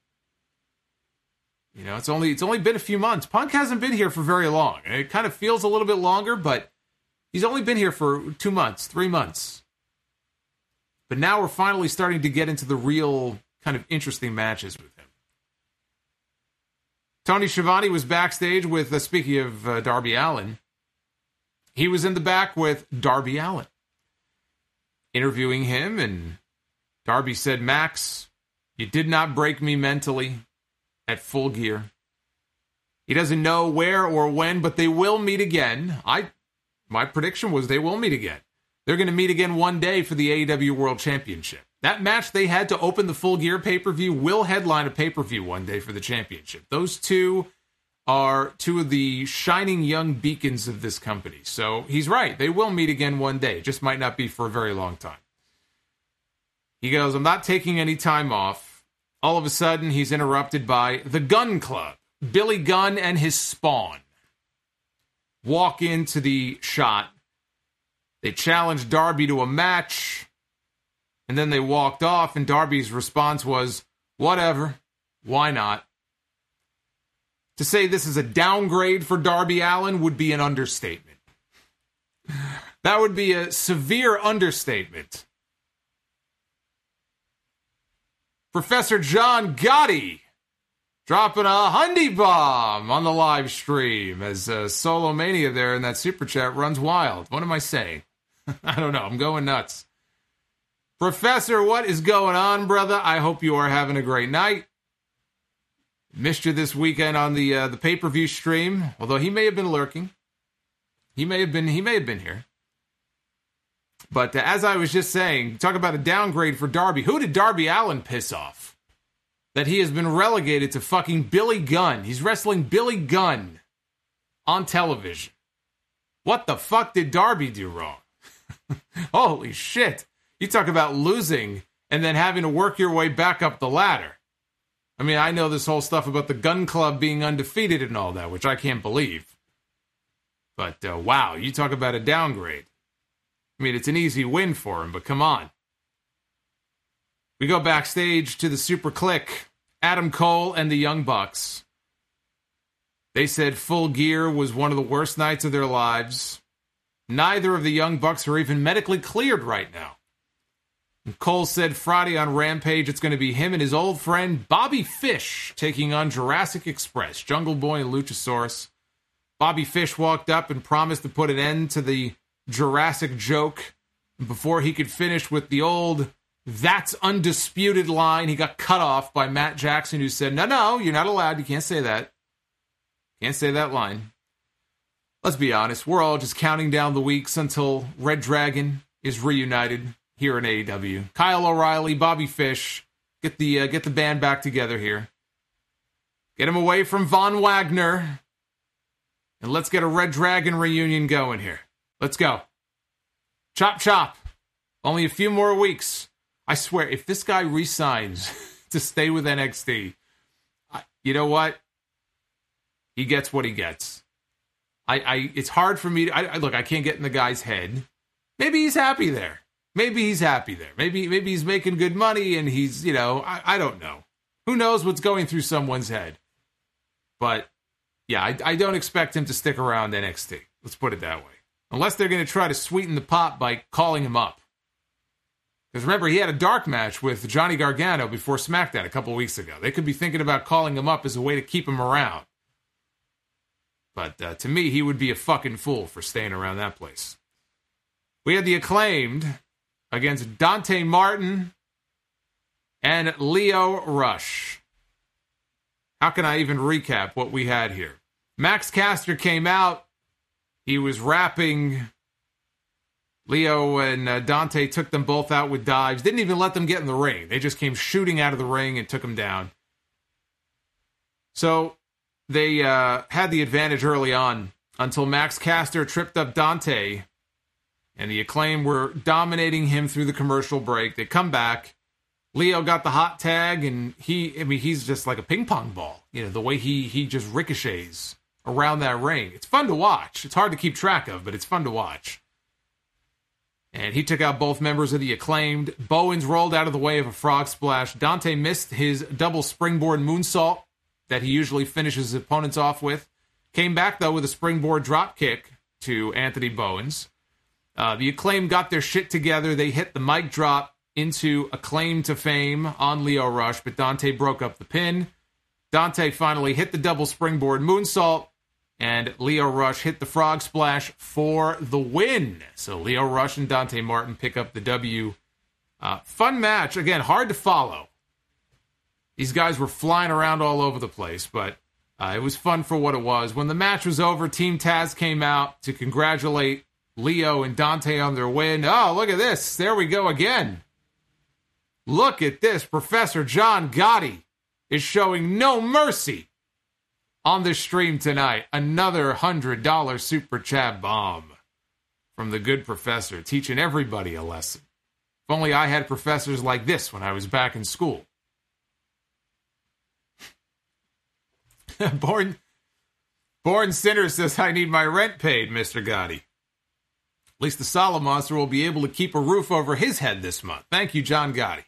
It's only been a few months. Punk hasn't been here for very long. And it kind of feels a little bit longer, but he's only been here for 2 months, 3 months. But now we're finally starting to get into the real kind of interesting matches with him. Tony Schiavone was backstage with, speaking of Darby Allin, he was in the back with Darby Allin, interviewing him, and Darby said, "Max, you did not break me mentally at Full Gear." He doesn't know where or when, but they will meet again. My prediction was they will meet again. They're going to meet again one day for the AEW World Championship. That match they had to open the Full Gear pay-per-view will headline a pay-per-view one day for the championship. Those two are two of the shining young beacons of this company. So he's right. They will meet again one day. It just might not be for a very long time. He goes, "I'm not taking any time off." All of a sudden, he's interrupted by the Gunn Club. Billy Gunn and his spawn walk into the shot. They challenged Darby to a match, and then they walked off, and Darby's response was, "Whatever, why not?" To say this is a downgrade for Darby Allin would be an understatement. That would be a severe understatement. Professor John Gotti dropping a Hyundai bomb on the live stream as Solo Mania there in that super chat runs wild. What am I saying? I don't know. I'm going nuts. Professor, what is going on, brother? I hope you are having a great night. Missed you this weekend on the pay-per-view stream, although he may have been lurking. He may have been here. But as I was just saying, talk about a downgrade for Darby. Who did Darby Allin piss off? That he has been relegated to fucking Billy Gunn. He's wrestling Billy Gunn on television. What the fuck did Darby do wrong? Holy shit. You talk about losing and then having to work your way back up the ladder. I mean, I know this whole stuff about the Gun Club being undefeated and all that, which I can't believe. But, wow, you talk about a downgrade. I mean, it's an easy win for him, but come on. We go backstage to the Super Click. Adam Cole and the Young Bucks. They said Full Gear was one of the worst nights of their lives. Neither of the Young Bucks are even medically cleared right now. And Cole said Friday on Rampage it's going to be him and his old friend Bobby Fish taking on Jurassic Express, Jungle Boy and Luchasaurus. Bobby Fish walked up and promised to put an end to the Jurassic joke before he could finish with the old "that's undisputed" line. He got cut off by Matt Jackson, who said, no, you're not allowed. You can't say that. Can't say that line. Let's be honest. We're all just counting down the weeks until Red Dragon is reunited here in AEW. Kyle O'Reilly, Bobby Fish, get the band back together here. Get him away from Von Wagner. And let's get a Red Dragon reunion going here. Let's go. Chop, chop. Only a few more weeks. I swear, if this guy resigns to stay with NXT, you know what? He gets what he gets. It's hard for me to... look, I can't get in the guy's head. Maybe he's happy there. Maybe he's making good money and he's, I don't know. Who knows what's going through someone's head? But, yeah, I don't expect him to stick around NXT. Let's put it that way. Unless they're going to try to sweeten the pot by calling him up. Because remember, he had a dark match with Johnny Gargano before SmackDown a couple weeks ago. They could be thinking about calling him up as a way to keep him around. But to me, he would be a fucking fool for staying around that place. We had the Acclaimed against Dante Martin and Lio Rush. How can I even recap what we had here? Max Caster came out. He was rapping. Leo and Dante took them both out with dives. Didn't even let them get in the ring. They just came shooting out of the ring and took them down. So they had the advantage early on until Max Caster tripped up Dante. And the Acclaim were dominating him through the commercial break. They come back. Leo got the hot tag, and he's just like a ping pong ball. The way he just ricochets around that ring. It's fun to watch. It's hard to keep track of, but it's fun to watch. And he took out both members of the Acclaimed. Bowens rolled out of the way of a frog splash. Dante missed his double springboard moonsault that he usually finishes his opponents off with. Came back, though, with a springboard drop kick to Anthony Bowens. The Acclaim got their shit together. They hit the mic drop into Acclaim to Fame on Lio Rush, but Dante broke up the pin. Dante finally hit the double springboard moonsault, and Lio Rush hit the frog splash for the win. So Lio Rush and Dante Martin pick up the W. Fun match. Again, hard to follow. These guys were flying around all over the place, but it was fun for what it was. When the match was over, Team Taz came out to congratulate Leo and Dante on their win. Oh, look at this. There we go again. Look at this. Professor John Gotti is showing no mercy on this stream tonight. Another $100 super chat bomb from the good professor, teaching everybody a lesson. If only I had professors like this when I was back in school. Born Sinner says, I need my rent paid, Mr. Gotti. At least the Solid Monster will be able to keep a roof over his head this month. Thank you, John Gotti.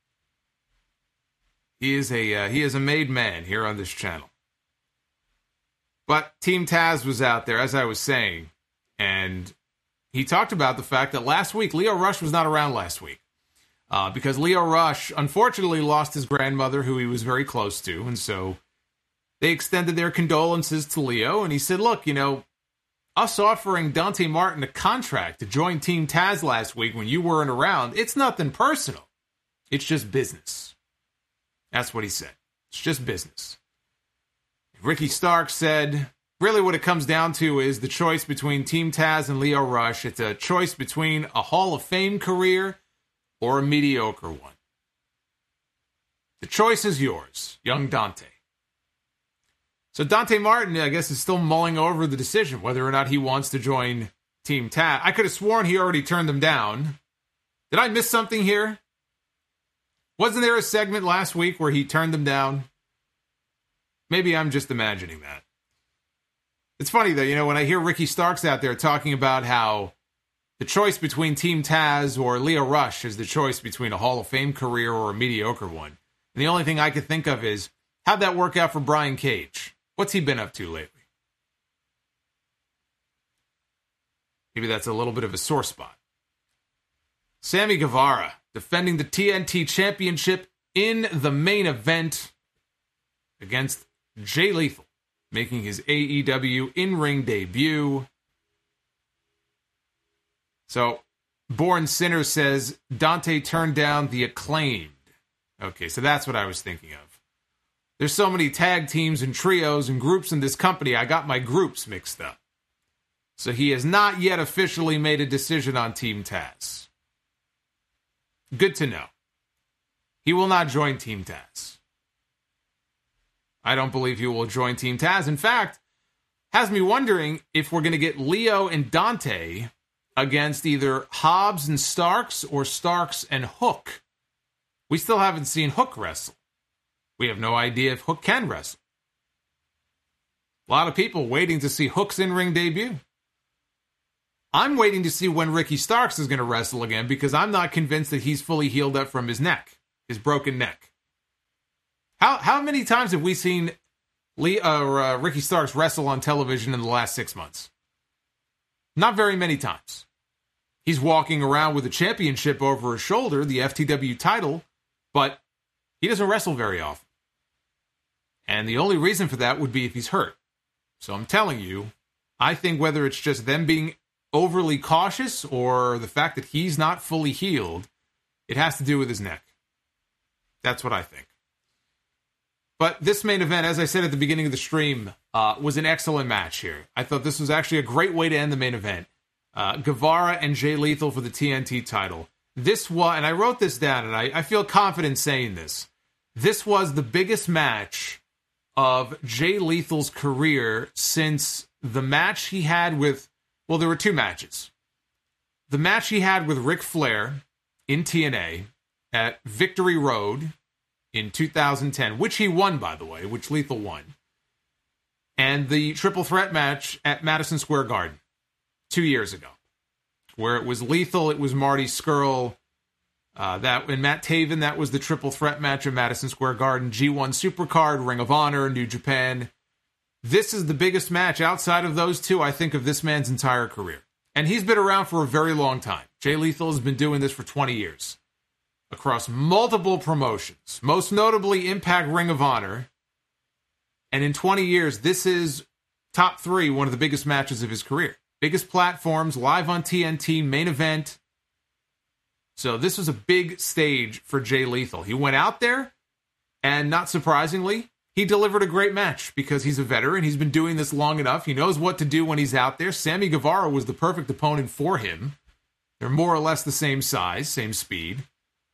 He is a made man here on this channel. But Team Taz was out there, as I was saying, and he talked about the fact that last week, Lio Rush was not around last week. Because Lio Rush, unfortunately, lost his grandmother, who he was very close to, and so they extended their condolences to Lio, and he said, look, us offering Dante Martin a contract to join Team Taz last week when you weren't around, it's nothing personal. It's just business. That's what he said. It's just business. Ricky Starks said, really what it comes down to is the choice between Team Taz and Lio Rush. It's a choice between a Hall of Fame career or a mediocre one. The choice is yours, young Dante. So Dante Martin, I guess, is still mulling over the decision, whether or not he wants to join Team Taz. I could have sworn he already turned them down. Did I miss something here? Wasn't there a segment last week where he turned them down? Maybe I'm just imagining that. It's funny, though, when I hear Ricky Starks out there talking about how the choice between Team Taz or Lio Rush is the choice between a Hall of Fame career or a mediocre one. And the only thing I could think of is, how'd that work out for Brian Cage? What's he been up to lately? Maybe that's a little bit of a sore spot. Sammy Guevara defending the TNT Championship in the main event against Jay Lethal, making his AEW in-ring debut. So, Born Sinner says, Dante turned down the Acclaimed. Okay, so that's what I was thinking of. There's so many tag teams and trios and groups in this company, I got my groups mixed up. So he has not yet officially made a decision on Team Taz. Good to know. He will not join Team Taz. I don't believe he will join Team Taz. In fact, has me wondering if we're going to get Lio and Dante against either Hobbs and Starks or Starks and Hook. We still haven't seen Hook wrestle. We have no idea if Hook can wrestle. A lot of people waiting to see Hook's in-ring debut. I'm waiting to see when Ricky Starks is going to wrestle again because I'm not convinced that he's fully healed up from his neck, his broken neck. How many times have we seen Ricky Starks wrestle on television in the last 6 months? Not very many times. He's walking around with a championship over his shoulder, the FTW title, but he doesn't wrestle very often. And the only reason for that would be if he's hurt. So I'm telling you, I think whether it's just them being overly cautious or the fact that he's not fully healed, it has to do with his neck. That's what I think. But this main event, as I said at the beginning of the stream, was an excellent match here. I thought this was actually a great way to end the main event. Guevara and Jay Lethal for the TNT title. This was, and I wrote this down, and I feel confident saying this. This was the biggest match of Jay Lethal's career since the match he had with, well, there were two matches. The match he had with Ric Flair in TNA at Victory Road in 2010, which he won, by the way, which Lethal won. And the triple threat match at Madison Square Garden 2 years ago, where it was Lethal, it was Marty Scurll, and Matt Taven. That was the triple threat match at Madison Square Garden. G1 Supercard, Ring of Honor, New Japan. This is the biggest match outside of those two, I think, of this man's entire career. And he's been around for a very long time. Jay Lethal has been doing this for 20 years. Across multiple promotions, most notably Impact, Ring of Honor. And in 20 years, this is top three, one of the biggest matches of his career. Biggest platforms, live on TNT, main event. So this was a big stage for Jay Lethal. He went out there, and not surprisingly, he delivered a great match because he's a veteran. He's been doing this long enough. He knows what to do when he's out there. Sammy Guevara was the perfect opponent for him. They're more or less the same size, same speed.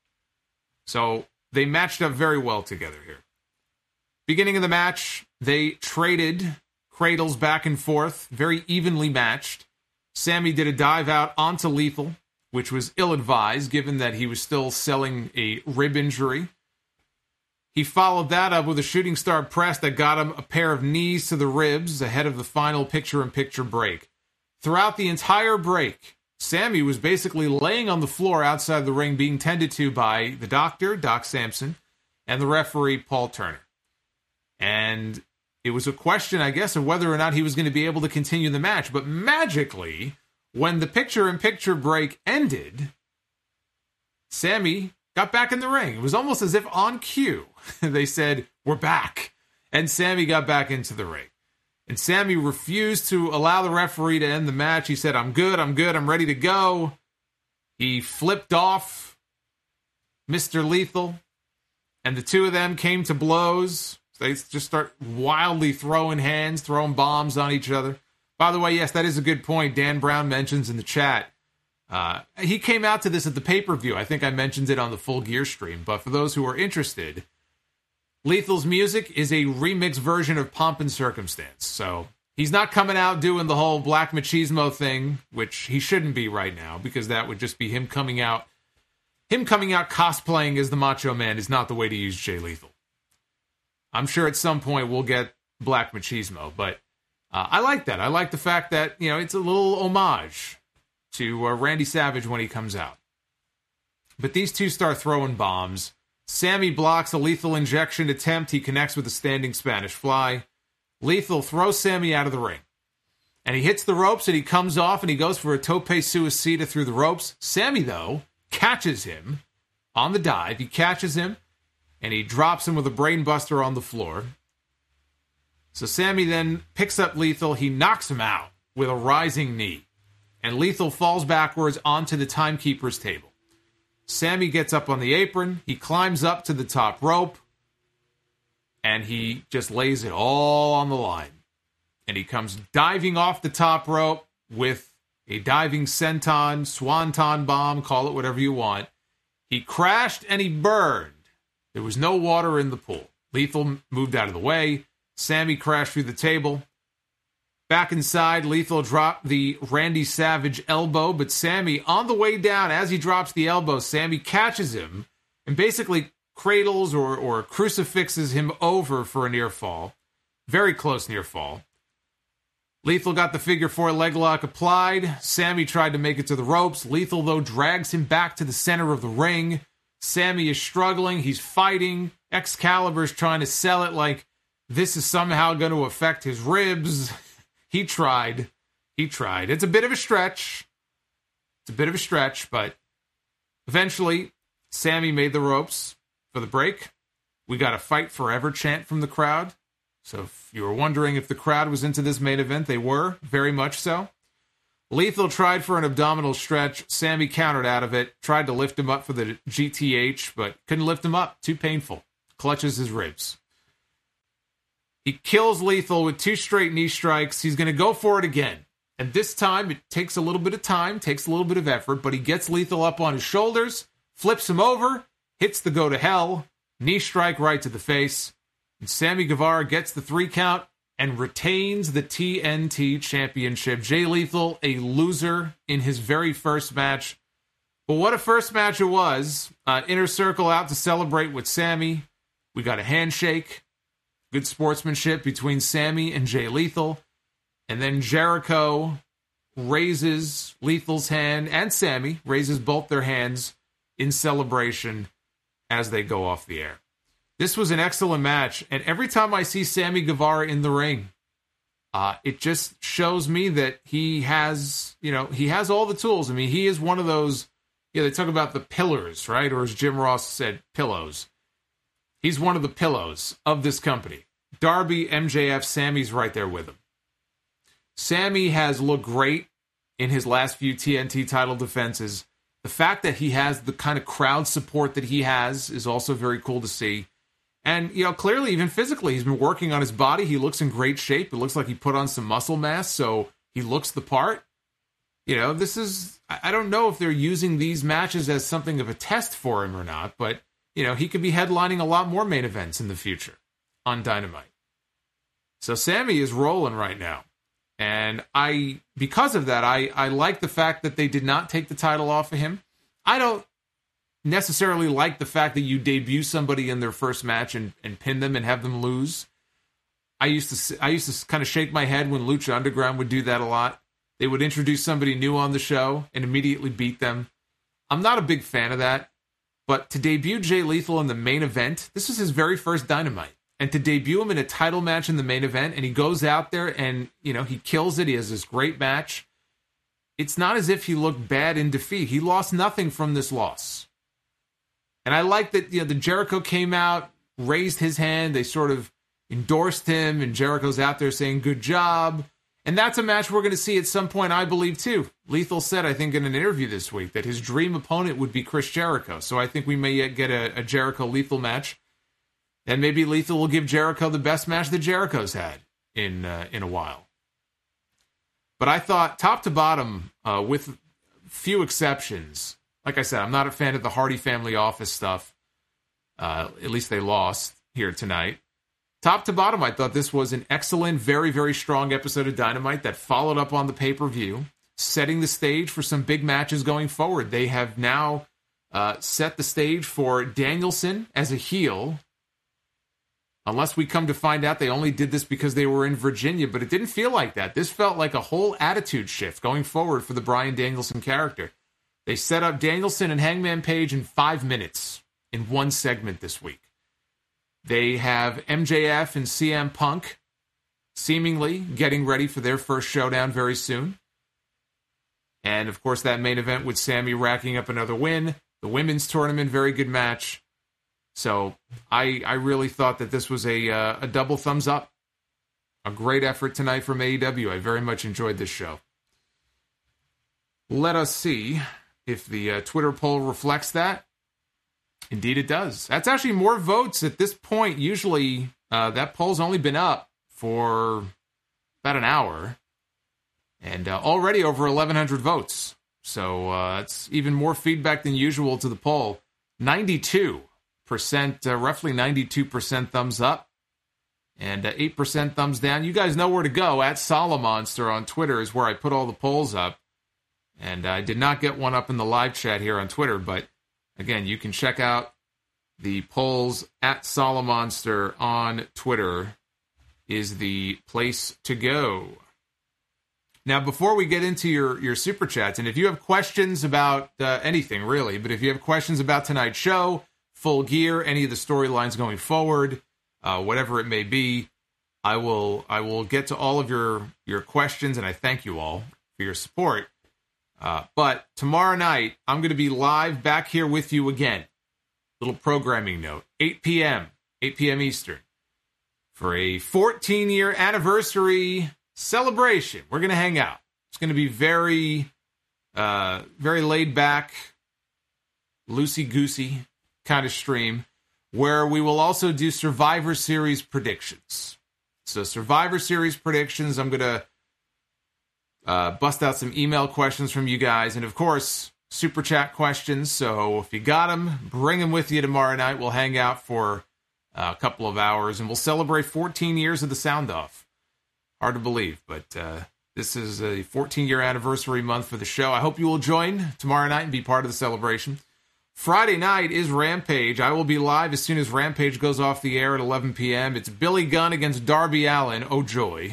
So they matched up very well together here. Beginning of the match, they traded cradles back and forth, very evenly matched. Sammy did a dive out onto Lethal, which was ill-advised given that he was still selling a rib injury. He followed that up with a shooting star press that got him a pair of knees to the ribs ahead of the final picture-in-picture break. Throughout the entire break, Sammy was basically laying on the floor outside the ring being tended to by the doctor, Doc Sampson, and the referee, Paul Turner. And it was a question, I guess, of whether or not he was going to be able to continue the match. But magically, When the picture-in-picture break ended, Sami got back in the ring. It was almost as if on cue. They said, "We're back." And Sami got back into the ring. And Sami refused to allow the referee to end the match. He said, I'm good, I'm ready to go. He flipped off Mr. Lethal, and the two of them came to blows. They just start wildly throwing hands, throwing bombs on each other. By the way, yes, that is a good point. Dan Brown mentions in the chat. He came out to this at the pay-per-view. I think I mentioned it on the Full Gear stream. But for those who are interested, Lethal's music is a remix version of Pomp and Circumstance. So he's not coming out doing the whole Black Machismo thing, which he shouldn't be right now, because that would just be him coming out. Him coming out cosplaying as the Macho Man is not the way to use Jay Lethal. I'm sure at some point we'll get Black Machismo, but I like that. I like the fact that, it's a little homage to Randy Savage when he comes out. But these two start throwing bombs. Sami blocks a lethal injection attempt. He connects with a standing Spanish fly. Lethal throws Sami out of the ring. And he hits the ropes and he comes off and he goes for a tope suicida through the ropes. Sami, though, catches him on the dive. He catches him and he drops him with a brain buster on the floor. So Sami then picks up Lethal. He knocks him out with a rising knee. And Lethal falls backwards onto the timekeeper's table. Sami gets up on the apron. He climbs up to the top rope. And he just lays it all on the line. And he comes diving off the top rope with a diving senton, swanton bomb, call it whatever you want. He crashed and he burned. There was no water in the pool. Lethal moved out of the way. Sami crashed through the table. Back inside, Lethal dropped the Randy Savage elbow, but Sami, on the way down, as he drops the elbow, Sami catches him and basically cradles or crucifixes him over for a near fall. Very close near fall. Lethal got the figure 4 leg lock applied. Sami tried to make it to the ropes. Lethal, though, drags him back to the center of the ring. Sami is struggling. He's fighting. Excalibur's trying to sell it like this is somehow going to affect his ribs. He tried. It's a bit of a stretch. But eventually, Sami made the ropes for the break. We got a fight forever chant from the crowd. So if you were wondering if the crowd was into this main event, they were, very much so. Lethal tried for an abdominal stretch. Sami countered out of it, tried to lift him up for the GTH, but couldn't lift him up. Too painful. Clutches his ribs. He kills Lethal with 2 straight knee strikes. He's going to go for it again. And this time, it takes a little bit of time, takes a little bit of effort, but he gets Lethal up on his shoulders, flips him over, hits the go to hell, knee strike right to the face. And Sammy Guevara gets the 3 count and retains the TNT Championship. Jay Lethal, a loser in his very first match. But what a first match it was. Inner Circle out to celebrate with Sami. We got a handshake. Good sportsmanship between Sami and Jay Lethal. And then Jericho raises Lethal's hand, and Sami raises both their hands in celebration as they go off the air. This was an excellent match, and every time I see Sammy Guevara in the ring, it just shows me that he has all the tools. I mean, he is one of those, they talk about the pillars, right? Or as Jim Ross said, pillows. He's one of the pillows of this company. Darby, MJF, Sammy's right there with him. Sami has looked great in his last few TNT title defenses. The fact that he has the kind of crowd support that he has is also very cool to see. And, clearly, even physically, he's been working on his body. He looks in great shape. It looks like he put on some muscle mass, so he looks the part. This is, I don't know if they're using these matches as something of a test for him or not, but, he could be headlining a lot more main events in the future on Dynamite. So Sami is rolling right now. And because of that, I like the fact that they did not take the title off of him. I don't necessarily like the fact that you debut somebody in their first match and pin them and have them lose. I used to kind of shake my head when Lucha Underground would do that a lot. They would introduce somebody new on the show and immediately beat them. I'm not a big fan of that. But to debut Jay Lethal in the main event, this was his very first Dynamite. And to debut him in a title match in the main event, and he goes out there and, he kills it. He has this great match. it's not as if he looked bad in defeat. He lost nothing from this loss. And I like that, the Jericho came out, raised his hand, they sort of endorsed him, and Jericho's out there saying, good job. And that's a match we're going to see at some point, I believe, too. Lethal said, I think, in an interview this week, that his dream opponent would be Chris Jericho. So I think we may yet get a Jericho-Lethal match. And maybe Lethal will give Jericho the best match that Jericho's had in a while. But I thought, top to bottom, with few exceptions, like I said, I'm not a fan of the Hardy Family Office stuff. At least they lost here tonight. Top to bottom, I thought this was an excellent, very, very strong episode of Dynamite that followed up on the pay-per-view, setting the stage for some big matches going forward. They have now set the stage for Danielson as a heel. Unless we come to find out they only did this because they were in Virginia, but it didn't feel like that. This felt like a whole attitude shift going forward for the Bryan Danielson character. They set up Danielson and Hangman Page in 5 minutes in one segment this week. They have MJF and CM Punk seemingly getting ready for their first showdown very soon. And, of course, that main event with Sammy racking up another win. The women's tournament, very good match. So I really thought that this was a double thumbs up. A great effort tonight from AEW. I very much enjoyed this show. Let us see if the Twitter poll reflects that. Indeed it does. That's actually more votes at this point. Usually that poll's only been up for about an hour. And already over 1,100 votes. So it's even more feedback than usual to the poll. 92%, roughly 92% thumbs up. And 8% thumbs down. You guys know where to go. At Solomonster on Twitter is where I put all the polls up. And I did not get one up in the live chat here on Twitter. But again, you can check out the polls at Solomonster on Twitter is the place to go. Now, before we get into your super chats, and if you have questions about anything, really, but if you have questions about tonight's show, Full Gear, any of the storylines going forward, whatever it may be, I will get to all of your questions, and I thank you all for your support. But tomorrow night, I'm going to be live back here with you again. Little programming note, 8 p.m. Eastern, for a 14-year anniversary celebration. We're going to hang out. It's going to be very, very laid back, loosey-goosey kind of stream, where we will also do Survivor Series predictions. So Survivor Series predictions, I'm going to bust out some email questions from you guys, and of course, super chat questions. So if you got them, bring them with you tomorrow night. We'll hang out for a couple of hours, and we'll celebrate 14 years of the Sound Off. Hard to believe, but this is a 14-year anniversary month for the show. I hope you will join tomorrow night and be part of the celebration. Friday night is Rampage. I will be live as soon as Rampage goes off the air at 11 p.m. It's Billy Gunn against Darby Allin. Oh, joy.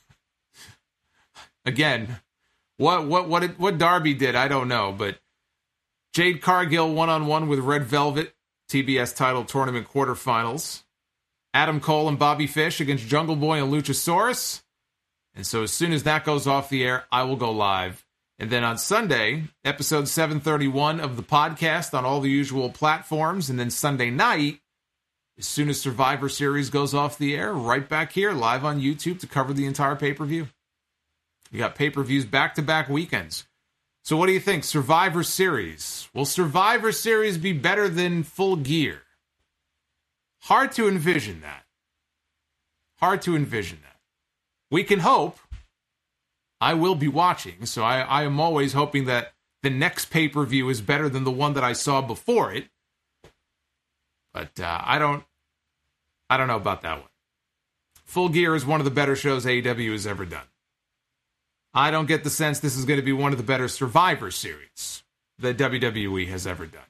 Again, what Darby did, I don't know, but Jade Cargill one-on-one with Red Velvet, TBS title tournament quarterfinals. Adam Cole and Bobby Fish against Jungle Boy and Luchasaurus. And so as soon as that goes off the air, I will go live. And then on Sunday, episode 731 of the podcast on all the usual platforms. And then Sunday night, as soon as Survivor Series goes off the air, right back here, live on YouTube to cover the entire pay-per-view. You got pay-per-views back-to-back weekends. So what do you think? Survivor Series. Will Survivor Series be better than Full Gear? Hard to envision that. Hard to envision that. We can hope. I will be watching, so I am always hoping that the next pay-per-view is better than the one that I saw before it. But I don't know about that one. Full Gear is one of the better shows AEW has ever done. I don't get the sense this is going to be one of the better Survivor Series that WWE has ever done.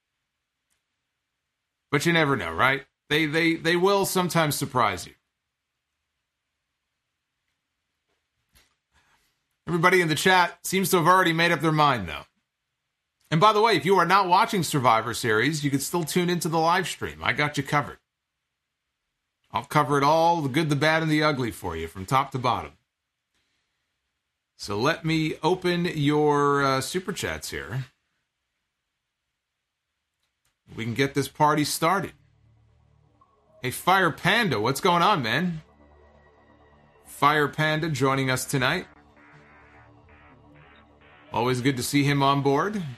But you never know, right? They will sometimes surprise you. Everybody in the chat seems to have already made up their mind, though. And by the way, if you are not watching Survivor Series, you can still tune into the live stream. I got you covered. I'll cover it all, the good, the bad, and the ugly for you from top to bottom. So let me open your Super Chats here. We can get this party started. Hey, Fire Panda, what's going on, man? Fire Panda joining us tonight. Always good to see him on board. Man,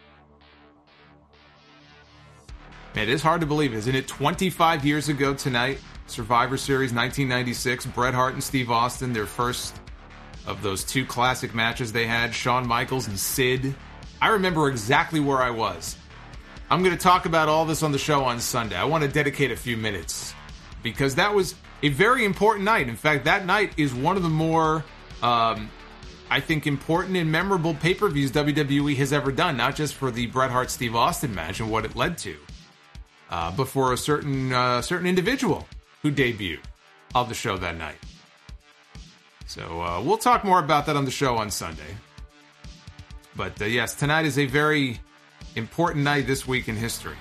it is hard to believe, isn't it? 25 years ago tonight, Survivor Series 1996, Bret Hart and Steve Austin, their first of those two classic matches they had, Shawn Michaels and Sid. I remember exactly where I was. I'm going to talk about all this on the show on Sunday. I want to dedicate a few minutes because that was a very important night. In fact, that night is one of the more, I think, important and memorable pay-per-views WWE has ever done, not just for the Bret Hart-Steve Austin match and what it led to, but for a certain individual who debuted on the show that night. So we'll talk more about that on the show on Sunday. But yes, tonight is a very important night this week in history.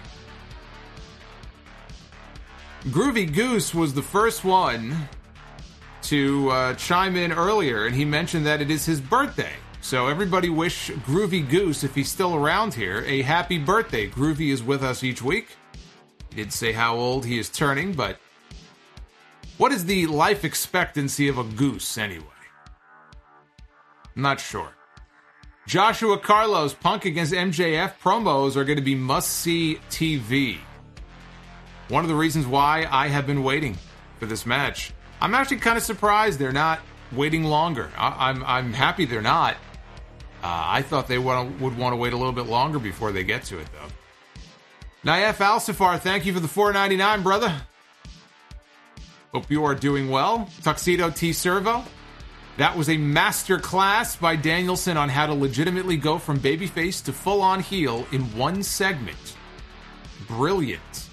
Groovy Goose was the first one to chime in earlier, and he mentioned that it is his birthday. So everybody wish Groovy Goose, if he's still around here, a happy birthday. Groovy is with us each week. He didn't say how old he is turning, but what is the life expectancy of a goose anyway? I'm not sure. Joshua Carlos, Punk against MJF promos are going to be must-see TV. One of the reasons why I have been waiting for this match. I'm actually kind of surprised they're not waiting longer. I'm happy they're not. I thought they would want to wait a little bit longer before they get to it, though. Naif Al-Safar, thank you for the $4.99, brother. Hope you are doing well. Tuxedo T. Servo. That was a master class by Danielson on how to legitimately go from babyface to full-on heel in one segment. Brilliant.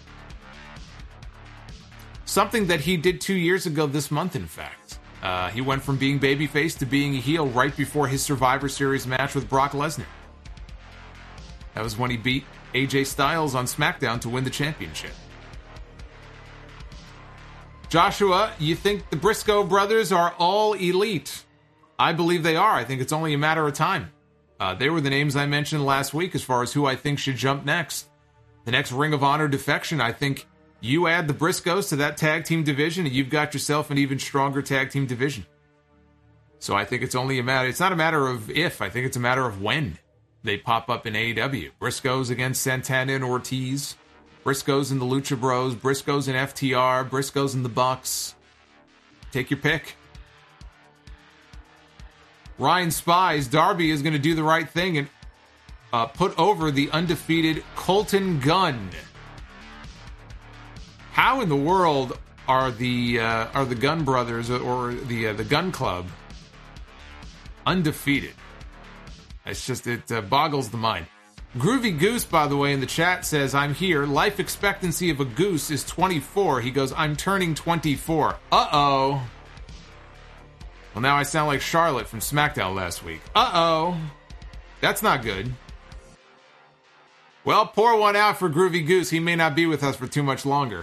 Something that he did 2 years ago this month, in fact. He went from being babyface to being a heel right before his Survivor Series match with Brock Lesnar. That was when he beat AJ Styles on SmackDown to win the championship. Joshua, you think the Briscoe brothers are all elite? I believe they are. I think it's only a matter of time. They were the names I mentioned last week as far as who I think should jump next. The next Ring of Honor defection, I think you add the Briscoes to that tag team division and you've got yourself an even stronger tag team division. So I think it's only it's not a matter of if, I think it's a matter of when they pop up in AEW. Briscoes against Santana and Ortiz. Briscoes and the Lucha Bros, Briscoes and FTR, Briscoes and the Bucks. Take your pick. Ryan Spies, Darby is going to do the right thing and put over the undefeated Colton Gunn. How in the world are the Gunn brothers or the Gunn Club undefeated? It's just, it boggles the mind. Groovy Goose, by the way, in the chat says, I'm here. Life expectancy of a goose is 24. He goes, I'm turning 24. Uh-oh. Well, now I sound like Charlotte from SmackDown last week. Uh-oh. That's not good. Well, pour one out for Groovy Goose. He may not be with us for too much longer.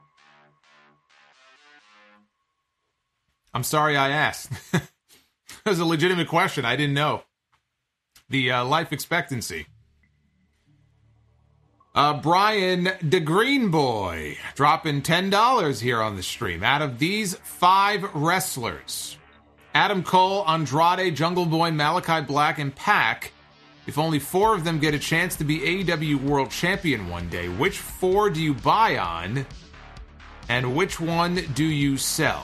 I'm sorry I asked. That was a legitimate question. I didn't know. The life expectancy. Brian the Green Boy dropping $10 here on the stream. Out of these 5 wrestlers, Adam Cole, Andrade, Jungle Boy, Malachi Black, and Pac, if only 4 of them get a chance to be AEW World Champion one day, which 4 do you buy on, and which one do you sell?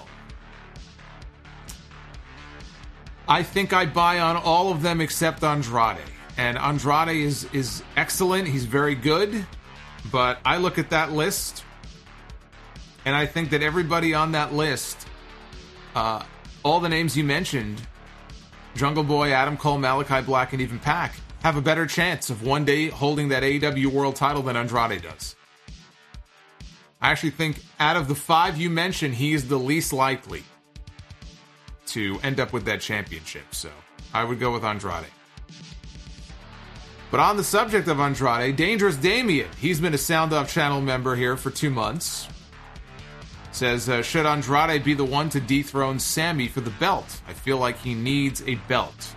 I think I buy on all of them except Andrade. And Andrade is excellent. He's very good. But I look at that list, and I think that everybody on that list, all the names you mentioned, Jungle Boy, Adam Cole, Malachi Black, and even Pac, have a better chance of one day holding that AEW World title than Andrade does. I actually think out of the 5 you mentioned, he is the least likely to end up with that championship. So I would go with Andrade. But on the subject of Andrade, Dangerous Damien, he's been a Sound Off Channel member here for 2 months. Says, should Andrade be the one to dethrone Sammy for the belt? I feel like he needs a belt.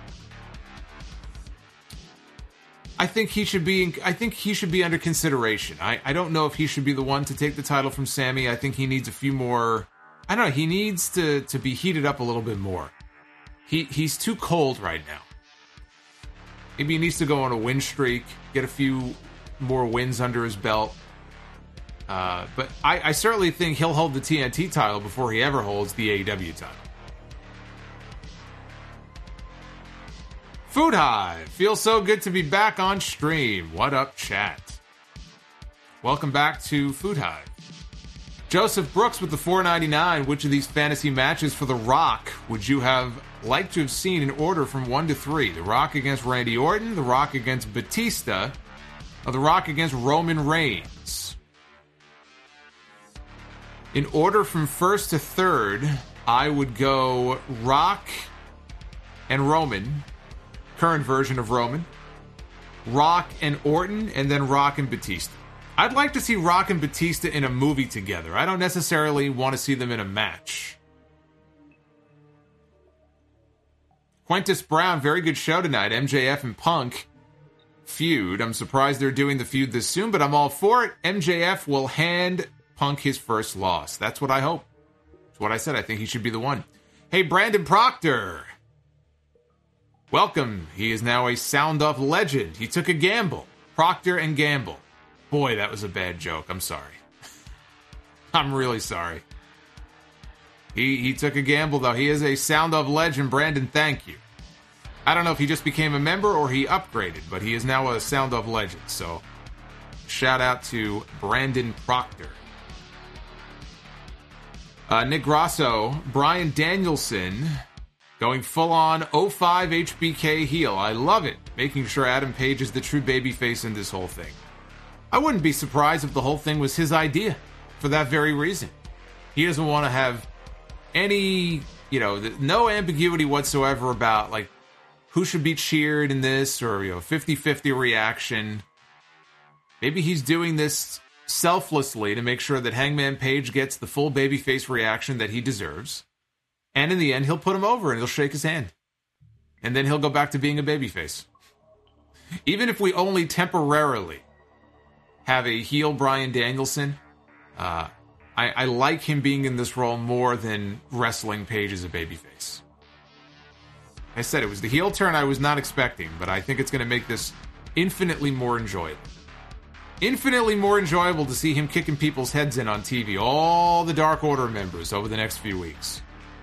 I think he should be under consideration. I don't know if he should be the one to take the title from Sammy. I think he needs a few more. I don't know. He needs to be heated up a little bit more. He's too cold right now. Maybe he needs to go on a win streak, get a few more wins under his belt. But I certainly think he'll hold the TNT title before he ever holds the AEW title. Food Hive, feels so good to be back on stream. What up, chat? Welcome back to Food Hive. Joseph Brooks with the $4.99. Which of these fantasy matches for The Rock would you have liked to have seen in order from 1 to 3? The Rock against Randy Orton, The Rock against Batista, or The Rock against Roman Reigns? In order from first to third, I would go Rock and Roman. Current version of Roman, Rock and Orton, and then Rock and Batista. I'd like to see Rock and Batista in a movie together. I don't necessarily want to see them in a match. Quintus Brown, very good show tonight. MJF and Punk feud. I'm surprised they're doing the feud this soon, but I'm all for it. MJF will hand Punk his first loss. That's what I hope. That's what I said. I think he should be the one. Hey, Brandon Proctor. Welcome. He is now a Sound Off legend. He took a gamble. Proctor and Gamble. Boy, that was a bad joke. I'm sorry. I'm really sorry. He took a gamble, though. He is a Sound Off legend. Brandon, thank you. I don't know if he just became a member or he upgraded, but he is now a Sound Off legend. So, shout out to Brandon Proctor. Nick Grosso, Bryan Danielson, going full-on 05 HBK heel. I love it. Making sure Adam Page is the true babyface in this whole thing. I wouldn't be surprised if the whole thing was his idea for that very reason. He doesn't want to have any, no ambiguity whatsoever about, who should be cheered in this or, 50-50 reaction. Maybe he's doing this selflessly to make sure that Hangman Page gets the full babyface reaction that he deserves. And in the end, he'll put him over and he'll shake his hand. And then he'll go back to being a babyface. Even if we only temporarily have a heel Bryan Danielson, I like him being in this role more than wrestling Page as a babyface. I said it was the heel turn I was not expecting, but I think it's going to make this infinitely more enjoyable. Infinitely more enjoyable to see him kicking people's heads in on TV, all the Dark Order members over the next few weeks.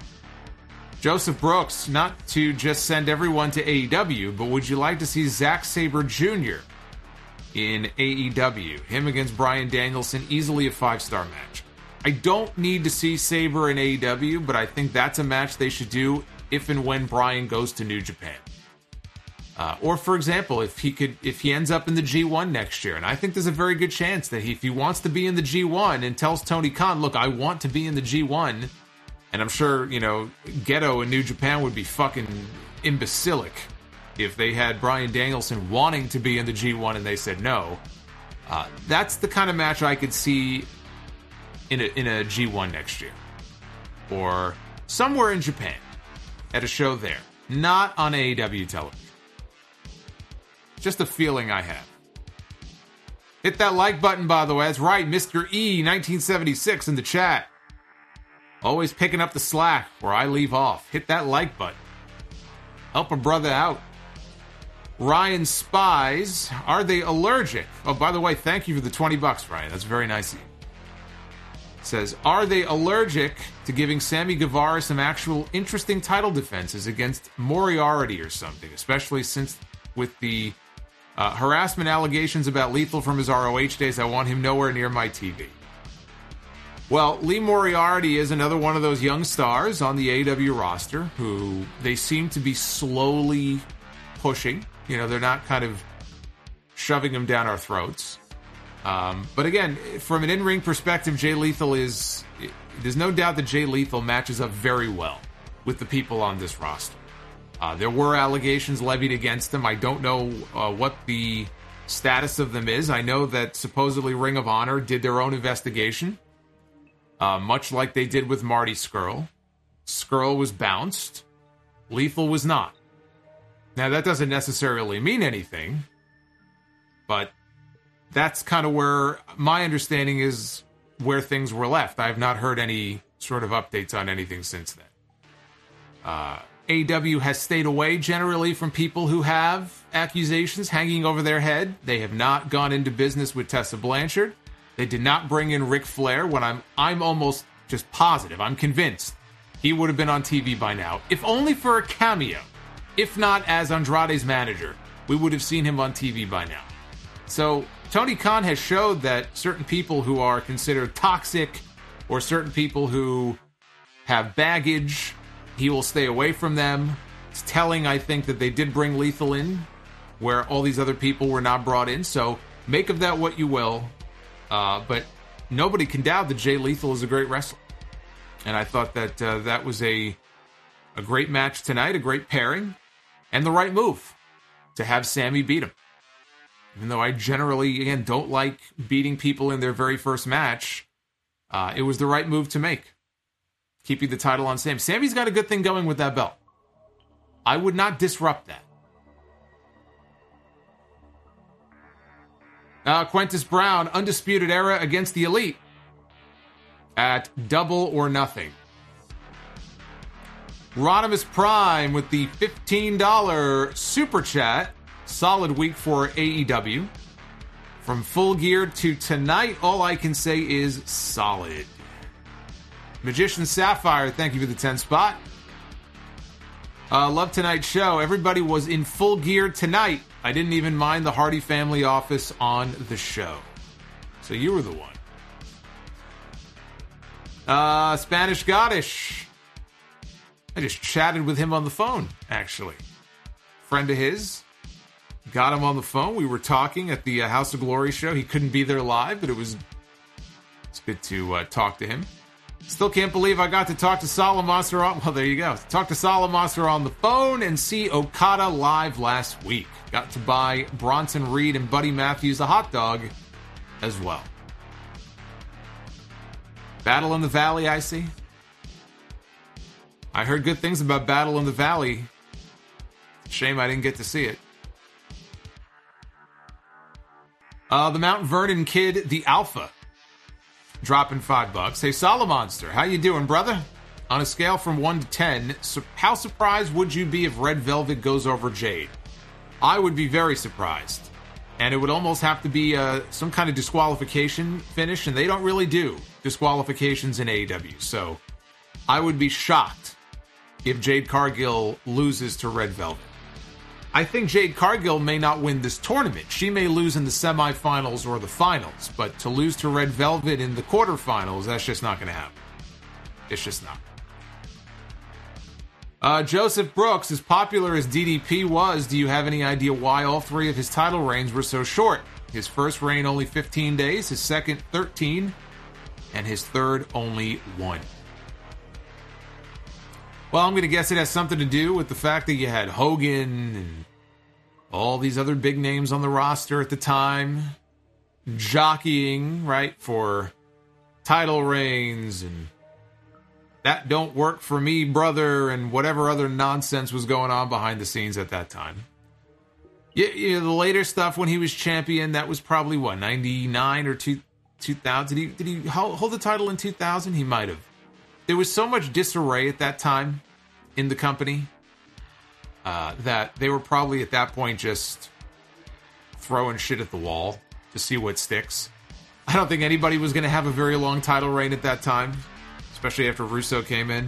Joseph Brooks, not to just send everyone to AEW, but would you like to see Zack Sabre Jr. in AEW? Him against Bryan Danielson, easily a 5-star match. I don't need to see Sabre in AEW, but I think that's a match they should do if and when Bryan goes to New Japan. Or, for example, if he ends up in the G1 next year, and I think there's a very good chance that if he wants to be in the G1 and tells Tony Khan, look, I want to be in the G1, and I'm sure, Gedo in New Japan would be fucking imbecilic if they had Bryan Danielson wanting to be in the G1 and they said no. That's the kind of match I could see in a G1 next year. Or somewhere in Japan at a show there. Not on AEW television. Just a feeling I have. Hit that like button, by the way. That's right, Mr. E 1976 in the chat. Always picking up the slack where I leave off. Hit that like button. Help a brother out. Ryan Spies, are they allergic? Oh, by the way, thank you for the $20, Ryan. That's very nice of you. Says, are they allergic to giving Sammy Guevara some actual interesting title defenses against Moriarty or something? Especially since with the harassment allegations about Lethal from his ROH days, I want him nowhere near my TV. Well, Lee Moriarty is another one of those young stars on the AEW roster who they seem to be slowly pushing. They're not kind of shoving him down our throats. But again, from an in-ring perspective, Jay Lethal there's no doubt that Jay Lethal matches up very well with the people on this roster. There were allegations levied against him. I don't know what the status of them is. I know that supposedly Ring of Honor did their own investigation. much like they did with Marty Scurll. Scurll was bounced. Lethal was not. Now, that doesn't necessarily mean anything, but that's kind of where my understanding is where things were left. I have not heard any sort of updates on anything since then. AEW has stayed away generally from people who have accusations hanging over their head. They have not gone into business with Tessa Blanchard. They did not bring in Ric Flair when I'm almost just positive. I'm convinced he would have been on TV by now, if only for a cameo. If not as Andrade's manager, we would have seen him on TV by now. So Tony Khan has showed that certain people who are considered toxic or certain people who have baggage, he will stay away from them. It's telling, I think, that they did bring Lethal in where all these other people were not brought in. So make of that what you will. But nobody can doubt that Jay Lethal is a great wrestler. And I thought that that was a great match tonight, a great pairing, and the right move to have Sammy beat him. Even though I generally, again, don't like beating people in their very first match, it was the right move to make. Keeping the title on Sam. Sammy's got a good thing going with that belt. I would not disrupt that. Quintus Brown, Undisputed Era against the Elite at Double or Nothing. Rodimus Prime with the $15 super chat. Solid week for AEW. From Full Gear to tonight, all I can say is solid. Magician Sapphire, thank you for the 10 spot. Love tonight's show. Everybody was in full gear tonight. I didn't even mind the Hardy family office on the show. So you were the one. Spanish Goddish. I just chatted with him on the phone, actually. Friend of his. Got him on the phone. We were talking at the House of Glory show. He couldn't be there live, but it's good to talk to him. Still can't believe I got to talk to Solid Monster on... Well, there you go. Talk to Solid Monster on the phone and see Okada live last week. Got to buy Bronson Reed and Buddy Matthews a hot dog as well. Battle in the Valley, I see. I heard good things about Battle in the Valley. Shame I didn't get to see it. The Mount Vernon Kid, the Alpha. Dropping $5. Hey, Solomonster, how you doing, brother? On a scale from 1 to 10, how surprised would you be if Red Velvet goes over Jade? I would be very surprised. And it would almost have to be some kind of disqualification finish, and they don't really do disqualifications in AEW. So I would be shocked if Jade Cargill loses to Red Velvet. I think Jade Cargill may not win this tournament. She may lose in the semifinals or the finals, but to lose to Red Velvet in the quarterfinals, that's just not going to happen. It's just not. Joseph Brooks, as popular as DDP was, do you have any idea why all three of his title reigns were so short? His first reign only 15 days, his second 13, and his third only 1. Well, I'm going to guess it has something to do with the fact that you had Hogan and all these other big names on the roster at the time jockeying, right, for title reigns and that don't work for me, brother, and whatever other nonsense was going on behind the scenes at that time. Yeah, the later stuff when he was champion, that was probably, 99 or 2000? Did he hold the title in 2000? He might have. There was so much disarray at that time in the company that they were probably at that point just throwing shit at the wall to see what sticks. I don't think anybody was going to have a very long title reign at that time, especially after Russo came in.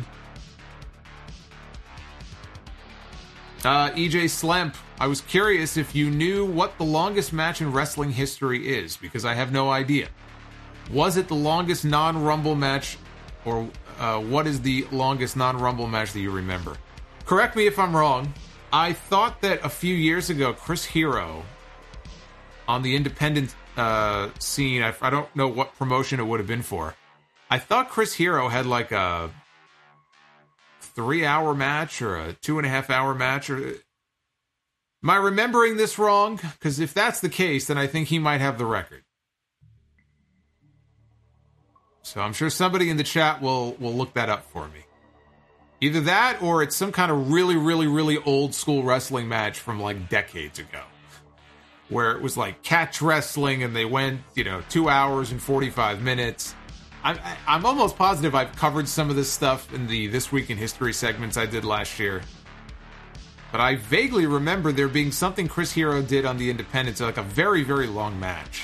EJ Slemp, I was curious if you knew what the longest match in wrestling history is, because I have no idea. Was it the longest non-Rumble match, or what is the longest non-Rumble match that you remember? Correct me if I'm wrong. I thought that a few years ago, Chris Hero, on the independent scene, I don't know what promotion it would have been for. I thought Chris Hero had like a 3-hour match or a 2.5-hour match. Or am I remembering this wrong? Because if that's the case, then I think he might have the record. So I'm sure somebody in the chat will look that up for me. Either that or it's some kind of really, really, really old school wrestling match from like decades ago. Where it was like catch wrestling and they went, 2 hours and 45 minutes. I'm almost positive I've covered some of this stuff in the This Week in History segments I did last year. But I vaguely remember there being something Chris Hero did on the Independents, like a very, very long match.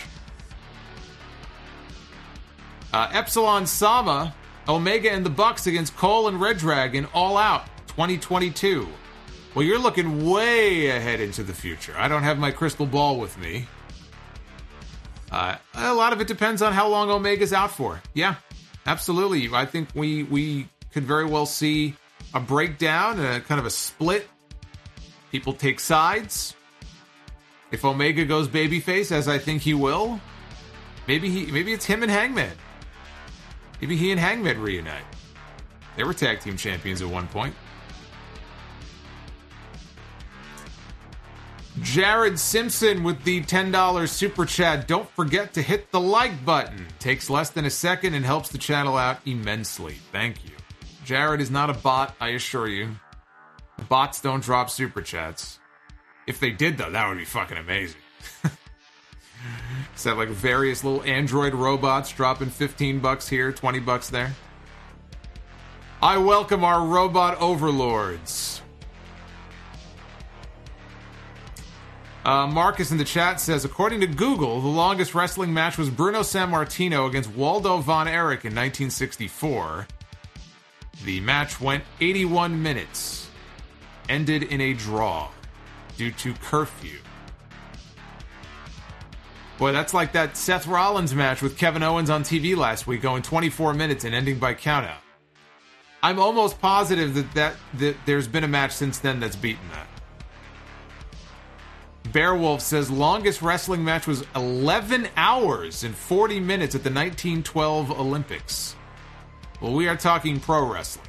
Epsilon Sama, Omega and the Bucks against Cole and Red Dragon, All Out 2022. Well, you're looking way ahead into the future. I don't have my crystal ball with me. A lot of it depends on how long Omega's out for. Yeah, absolutely. I think we could very well see a breakdown, a kind of a split. People take sides. If Omega goes babyface, as I think he will, maybe it's him and Hangman. Maybe he and Hangman reunite. They were tag team champions at one point. Jared Simpson with the $10 super chat. Don't forget to hit the like button. Takes less than a second and helps the channel out immensely. Thank you. Jared is not a bot, I assure you. Bots don't drop super chats. If they did, though, that would be fucking amazing. Is that like various little android robots dropping $15 here, $20 there? I welcome our robot overlords. Marcus in the chat says, according to Google, the longest wrestling match was Bruno Sammartino against Waldo Von Erich in 1964. The match went 81 minutes. Ended in a draw due to curfew. Boy, that's like that Seth Rollins match with Kevin Owens on TV last week, going 24 minutes and ending by countout. I'm almost positive that there's been a match since then that's beaten that. Bearwolf says longest wrestling match was 11 hours and 40 minutes at the 1912 Olympics. Well, we are talking pro wrestling.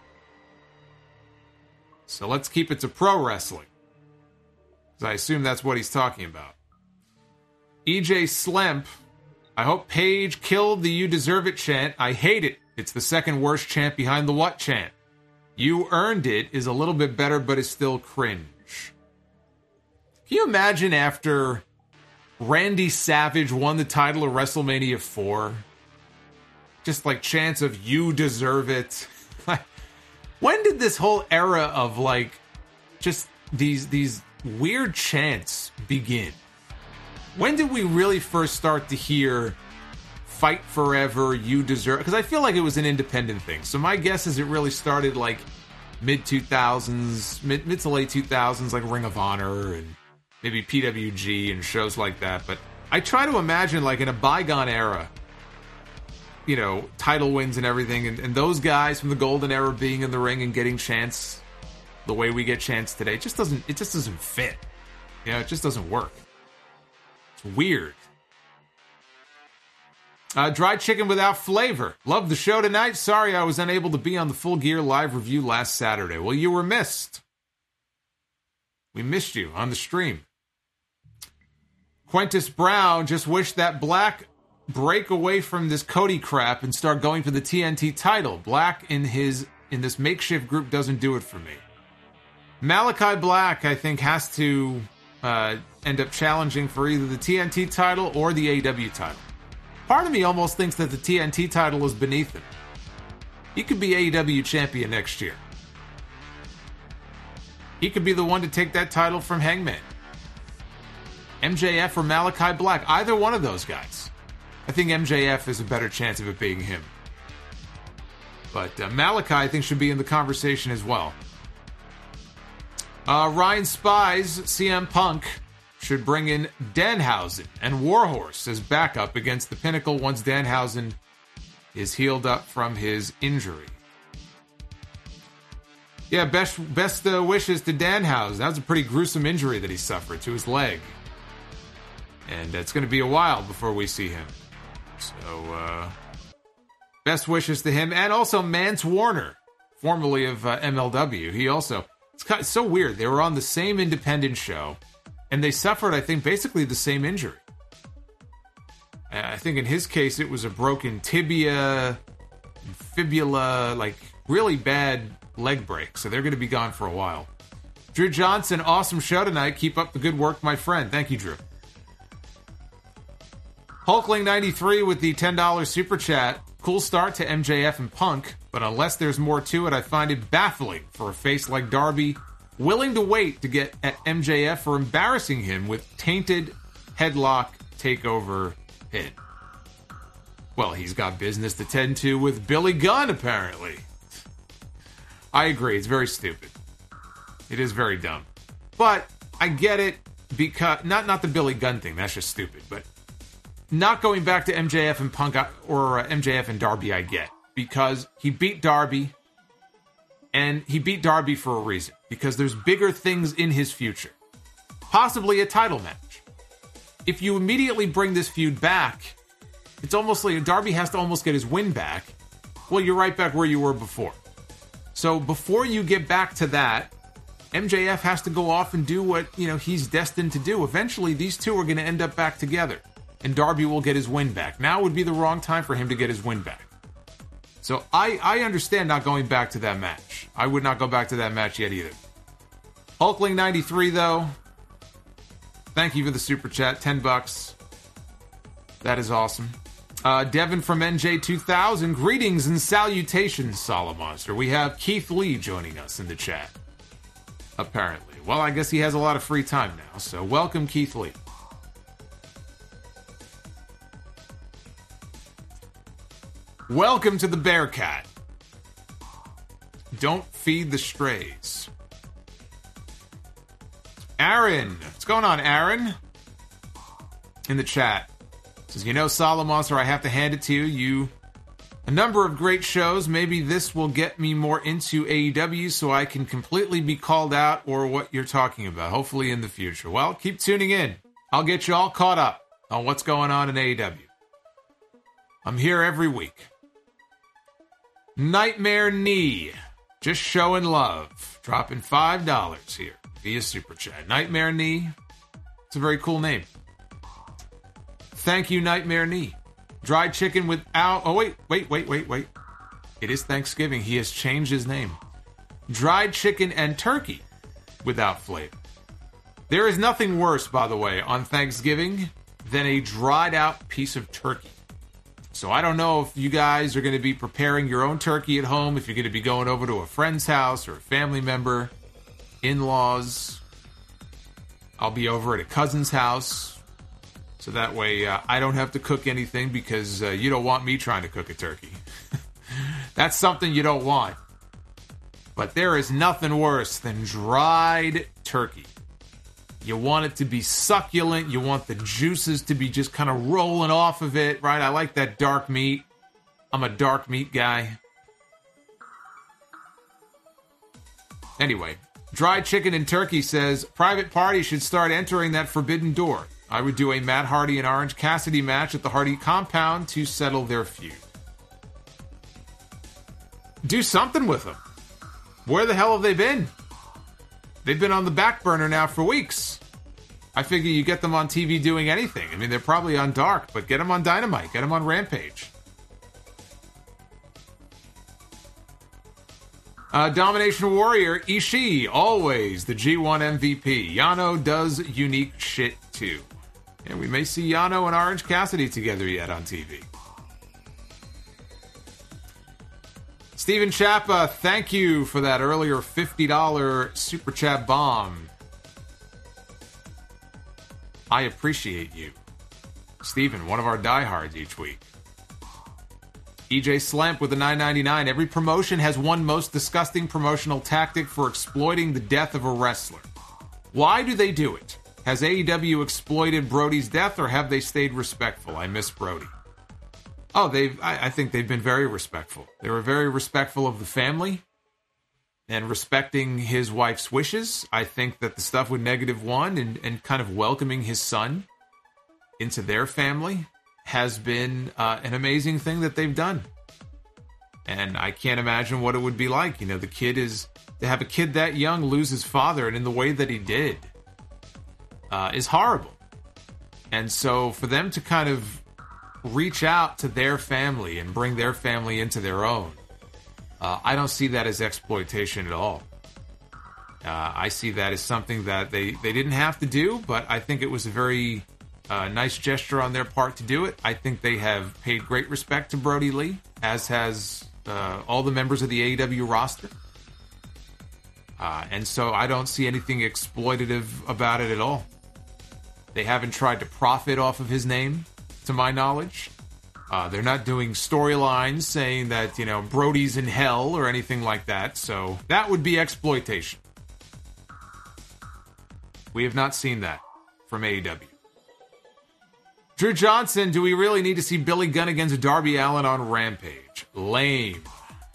So let's keep it to pro wrestling. Because I assume that's what he's talking about. EJ Slemp, I hope Paige killed the You Deserve It chant. I hate it. It's the second worst chant behind the what chant. You Earned It is a little bit better, but is still cringe. Can you imagine after Randy Savage won the title of WrestleMania 4? Just like chants of You Deserve It. When did this whole era of like just these weird chants begin? When did we really first start to hear Fight Forever, You Deserve? Because I feel like it was an independent thing. So my guess is it really started like mid-2000s, mid to late 2000s, like Ring of Honor and maybe PWG and shows like that. But I try to imagine like in a bygone era, title wins and everything, and those guys from the golden era being in the ring and getting chants the way we get chants today. It just doesn't fit. It just doesn't work. It's weird. Dry chicken without flavor. Love the show tonight. Sorry I was unable to be on the Full Gear live review last Saturday. Well, you were missed. We missed you on the stream. Quintus Brown just wished that Black break away from this Cody crap and start going for the TNT title. Black in this makeshift group doesn't do it for me. Malachi Black, I think, has to end up challenging for either the TNT title or the AEW title. Part of me almost thinks that the TNT title is beneath him. He could be AEW champion next year. He could be the one to take that title from Hangman. MJF or Malachi Black, either one of those guys. I think MJF is a better chance of it being him. But Malachi, I think, should be in the conversation as well. Ryan Spies, CM Punk, should bring in Danhausen and Warhorse as backup against the Pinnacle once Danhausen is healed up from his injury. Yeah, best wishes to Danhausen. That was a pretty gruesome injury that he suffered to his leg. And it's going to be a while before we see him. So, best wishes to him. And also Mance Warner, formerly of MLW. He also... It's so weird. They were on the same independent show, and they suffered, I think, basically the same injury. I think in his case it was a broken tibia, fibula, like really bad leg break. So they're going to be gone for a while. Drew Johnson, awesome show tonight. Keep up the good work, my friend. Thank you, Drew. Hulkling93 with the $10 super chat. Cool start to MJF and Punk, but unless there's more to it, I find it baffling for a face like Darby willing to wait to get at MJF for embarrassing him with tainted headlock takeover pin. Well, he's got business to tend to with Billy Gunn, apparently. I agree, it's very stupid. It is very dumb. But I get it because, not the Billy Gunn thing, that's just stupid, but not going back to MJF and Punk or MJF and Darby, I get. Because he beat Darby, and he beat Darby for a reason. Because there's bigger things in his future. Possibly a title match. If you immediately bring this feud back, it's almost like Darby has to almost get his win back. Well, you're right back where you were before. So before you get back to that, MJF has to go off and do what, he's destined to do. Eventually, these two are going to end up back together. And Darby will get his win back. Now would be the wrong time for him to get his win back. So I understand not going back to that match. I would not go back to that match yet either. Hulkling93, though. Thank you for the super chat. $10. That is awesome. Devin from NJ2000. Greetings and salutations, Solomonster. We have Keith Lee joining us in the chat. Apparently. Well, I guess he has a lot of free time now. So welcome, Keith Lee. Welcome to the Bearcat. Don't feed the strays. Aaron. What's going on, Aaron? In the chat. Says, Solomonster, I have to hand it to you. A number of great shows. Maybe this will get me more into AEW so I can completely be called out or what you're talking about. Hopefully in the future. Well, keep tuning in. I'll get you all caught up on what's going on in AEW. I'm here every week. Nightmare Knee, just showing love, dropping $5 here via Super Chat. Nightmare Knee, it's a very cool name. Thank you, Nightmare Knee. Dried chicken without, wait. It is Thanksgiving, he has changed his name. Dried chicken and turkey without flavor. There is nothing worse, by the way, on Thanksgiving than a dried out piece of turkey. So I don't know if you guys are going to be preparing your own turkey at home, if you're going to be going over to a friend's house or a family member, in-laws. I'll be over at a cousin's house, so that way I don't have to cook anything because you don't want me trying to cook a turkey. That's something you don't want. But there is nothing worse than dried turkey. You want it to be succulent. You want the juices to be just kind of rolling off of it, right? I like that dark meat. I'm a dark meat guy. Anyway, Dried Chicken and Turkey says, Private Party should start entering that forbidden door. I would do a Matt Hardy and Orange Cassidy match at the Hardy compound to settle their feud. Do something with them. Where the hell have they been? They've been on the back burner now for weeks. I figure you get them on TV doing anything. I mean, they're probably on Dark, but get them on Dynamite. Get them on Rampage. Domination Warrior, Ishii, always the G1 MVP. Yano does unique shit too. And we may see Yano and Orange Cassidy together yet on TV. Steven Chappa, thank you for that earlier $50 Super Chat bomb. I appreciate you. Steven, one of our diehards each week. EJ Slamp with the $9.99. Every promotion has one most disgusting promotional tactic for exploiting the death of a wrestler. Why do they do it? Has AEW exploited Brody's death, or have they stayed respectful? I miss Brody. Oh, I think they've been very respectful. They were very respectful of the family and respecting his wife's wishes. I think that the stuff with -1 and kind of welcoming his son into their family has been an amazing thing that they've done. And I can't imagine what it would be like. You know, to have a kid that young lose his father and in the way that he did is horrible. And so for them to kind of reach out to their family and bring their family into their own. I don't see that as exploitation at all. I see that as something that they didn't have to do, but I think it was a very nice gesture on their part to do it. I think they have paid great respect to Brody Lee, as has all the members of the AEW roster. And so I don't see anything exploitative about it at all. They haven't tried to profit off of his name, to my knowledge. They're not doing storylines saying that, Brody's in hell or anything like that. So that would be exploitation. We have not seen that from AEW. Drew Johnson, do we really need to see Billy Gunn against Darby Allin on Rampage? Lame.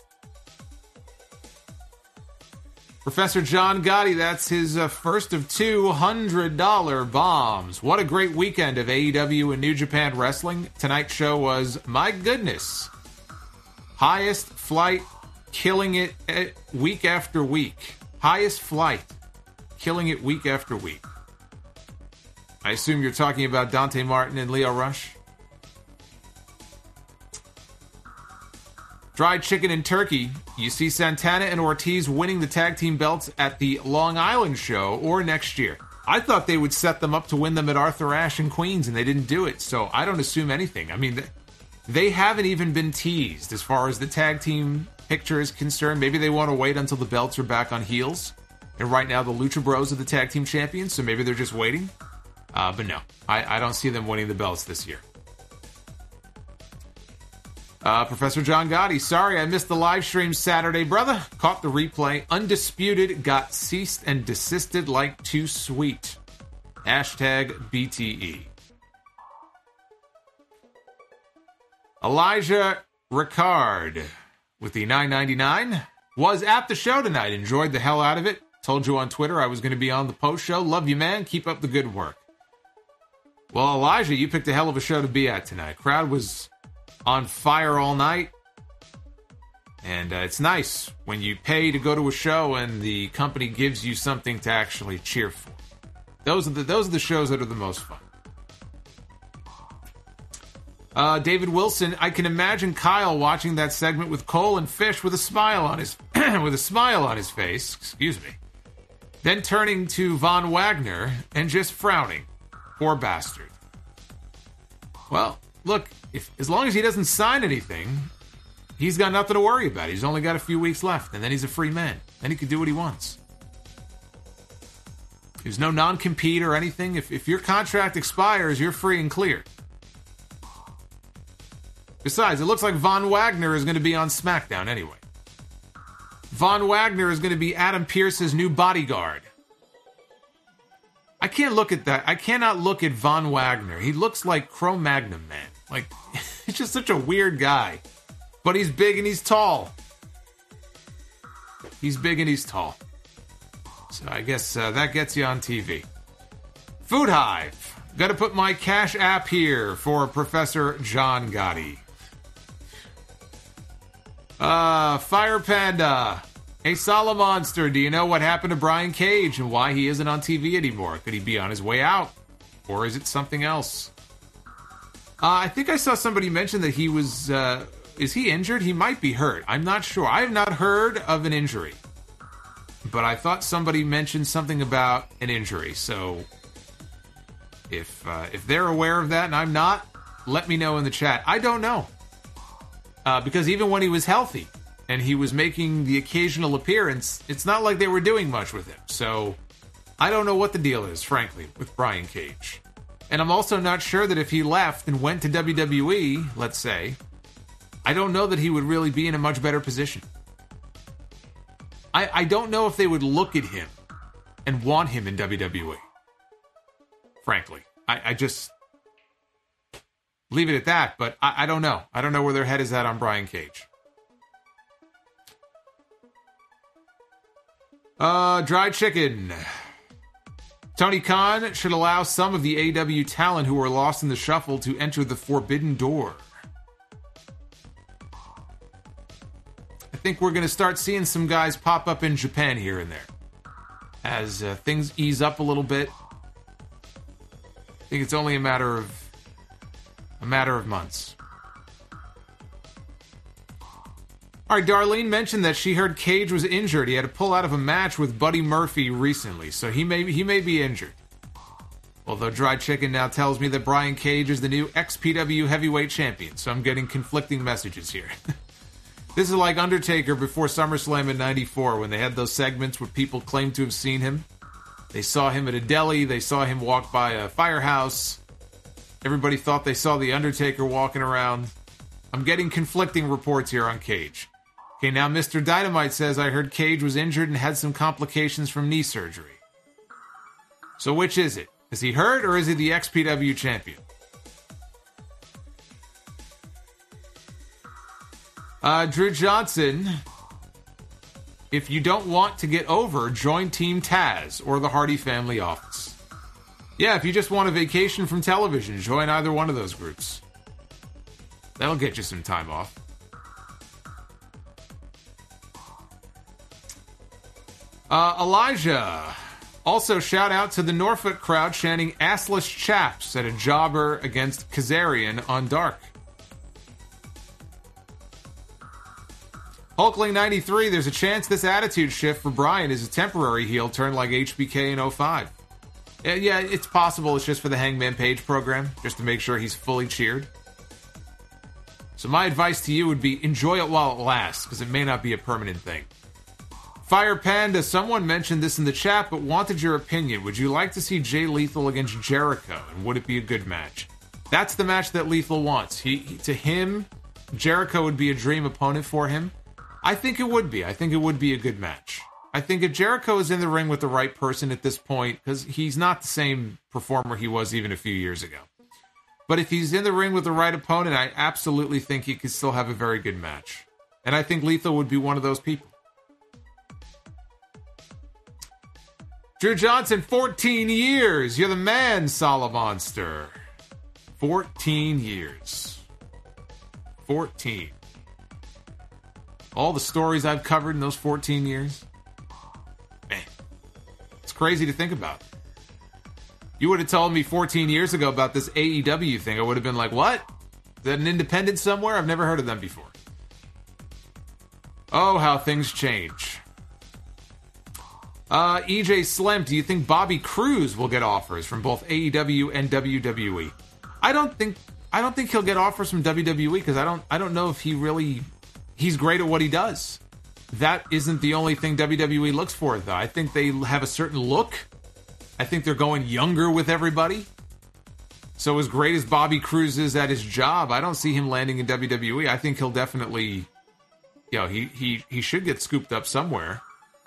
Professor John Gotti, that's his first of $200 bombs. What a great weekend of AEW and New Japan Wrestling. Tonight's show was, my goodness, highest flight, killing it week after week. Highest flight, killing it week after week. I assume you're talking about Dante Martin and Lio Rush. Dried chicken and turkey. You see Santana and Ortiz winning the tag team belts at the Long Island show or next year. I thought they would set them up to win them at Arthur Ashe in Queens, and they didn't do it, so I don't assume anything. I mean, they haven't even been teased as far as the tag team picture is concerned. Maybe they want to wait until the belts are back on heels. And right now, the Lucha Bros are the tag team champions, so maybe they're just waiting. But no, I don't see them winning the belts this year. Professor John Gotti, sorry I missed the live stream Saturday, brother. Caught the replay. Undisputed got ceased and desisted like too sweet. Hashtag BTE. Elijah Ricard with the $9.99 was at the show tonight. Enjoyed the hell out of it. Told you on Twitter I was going to be on the post show. Love you, man. Keep up the good work. Well, Elijah, you picked a hell of a show to be at tonight. Crowd was on fire all night. And it's nice when you pay to go to a show and the company gives you something to actually cheer for. Those are the shows that are the most fun. David Wilson, I can imagine Kyle watching that segment with Cole and Fish with a smile on his face. Excuse me. Then turning to Von Wagner and just frowning. Poor bastard. Well, look, as long as he doesn't sign anything, he's got nothing to worry about. He's only got a few weeks left, and then he's a free man. Then he can do what he wants. There's no non-compete or anything. If your contract expires, you're free and clear. Besides, it looks like Von Wagner is going to be on SmackDown anyway. Von Wagner is going to be Adam Pearce's new bodyguard. I can't look at that. I cannot look at Von Wagner. He looks like Cro-Magnon Man. Like, he's just such a weird guy. But he's big and he's tall. He's big and he's tall. So I guess that gets you on TV. Food Hive. Got to put my Cash App here for Professor John Gotti. Fire Panda. Hey, Solomonster, do you know what happened to Brian Cage and why he isn't on TV anymore? Could he be on his way out? Or is it something else? I think I saw somebody mention that he was... is he injured? He might be hurt. I'm not sure. I have not heard of an injury. But I thought somebody mentioned something about an injury. So if they're aware of that and I'm not, let me know in the chat. I don't know. Because even when he was healthy and he was making the occasional appearance, it's not like they were doing much with him. So I don't know what the deal is, frankly, with Brian Cage. And I'm also not sure that if he left and went to WWE, let's say, I don't know that he would really be in a much better position. I don't know if they would look at him and want him in WWE. Frankly. I just... leave it at that, but I don't know. I don't know where their head is at on Brian Cage. Dried chicken. Tony Khan should allow some of the AEW talent who were lost in the shuffle to enter the forbidden door. I think we're going to start seeing some guys pop up in Japan here and there. As things ease up a little bit. I think it's only a matter matter of months. All right, Darlene mentioned that she heard Cage was injured. He had to pull out of a match with Buddy Murphy recently, so he may be injured. Although Dry Chicken now tells me that Brian Cage is the new XPW heavyweight champion, so I'm getting conflicting messages here. This is like Undertaker before SummerSlam in '94 when they had those segments where people claimed to have seen him. They saw him at a deli, they saw him walk by a firehouse. Everybody thought they saw the Undertaker walking around. I'm getting conflicting reports here on Cage. Okay, now Mr. Dynamite says, I heard Cage was injured and had some complications from knee surgery. So which is it? Is he hurt or is he the XPW champion? Drew Johnson, if you don't want to get over, join Team Taz or the Hardy Family Office. Yeah, if you just want a vacation from television, join either one of those groups. That'll get you some time off. Elijah. Also, shout out to the Norfolk crowd chanting assless chaps at a jobber against Kazarian on Dark. Hulkling 93, there's a chance this attitude shift for Bryan is a temporary heel turn like HBK in 05. Yeah, it's possible it's just for the Hangman Page program, just to make sure he's fully cheered. So my advice to you would be enjoy it while it lasts, because it may not be a permanent thing. Fire Panda, someone mentioned this in the chat, but wanted your opinion. Would you like to see Jay Lethal against Jericho, and would it be a good match? That's the match that Lethal wants. To him, Jericho would be a dream opponent for him. I think it would be. I think it would be a good match. I think if Jericho is in the ring with the right person at this point, because he's not the same performer he was even a few years ago. But if he's in the ring with the right opponent, I absolutely think he could still have a very good match. And I think Lethal would be one of those people. Drew Johnson, 14 years. You're the man, Salamonster. 14 years. 14. All the stories I've covered in those 14 years. Man, it's crazy to think about. You would have told me 14 years ago about this AEW thing. I would have been like, what? Is that an independent somewhere? I've never heard of them before. Oh, how things change. EJ Slim, do you think Bobby Cruz will get offers from both AEW and WWE? I don't think he'll get offers from WWE because I don't know if he's great at what he does. That isn't the only thing WWE looks for, though. I think they have a certain look. I think they're going younger with everybody. So as great as Bobby Cruz is at his job, I don't see him landing in WWE. I think he'll definitely, he should get scooped up somewhere.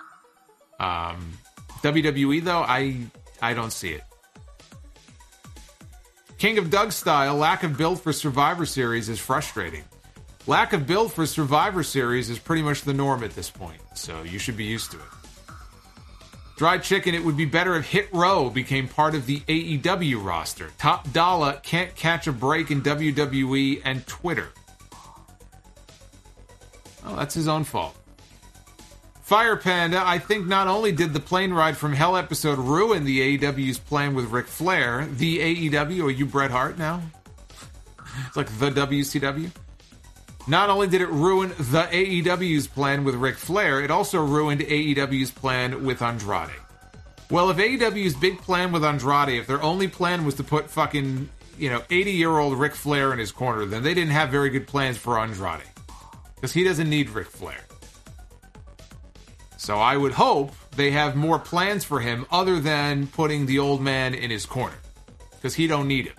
WWE, though, I don't see it. King of Doug style, lack of build for Survivor Series is frustrating. Lack of build for Survivor Series is pretty much the norm at this point, so you should be used to it. Dry Chicken, it would be better if Hit Row became part of the AEW roster. Top Dollar can't catch a break in WWE and Twitter. Oh, that's his own fault. Fire Panda, I think not only did the plane ride from Hell episode ruin the AEW's plan with Ric Flair, the AEW, are you Bret Hart now? It's like the WCW. Not only did it ruin the AEW's plan with Ric Flair, it also ruined AEW's plan with Andrade. Well, if AEW's big plan with Andrade, if their only plan was to put fucking, 80-year-old Ric Flair in his corner, then they didn't have very good plans for Andrade. Because he doesn't need Ric Flair. So I would hope they have more plans for him other than putting the old man in his corner. Because he don't need him.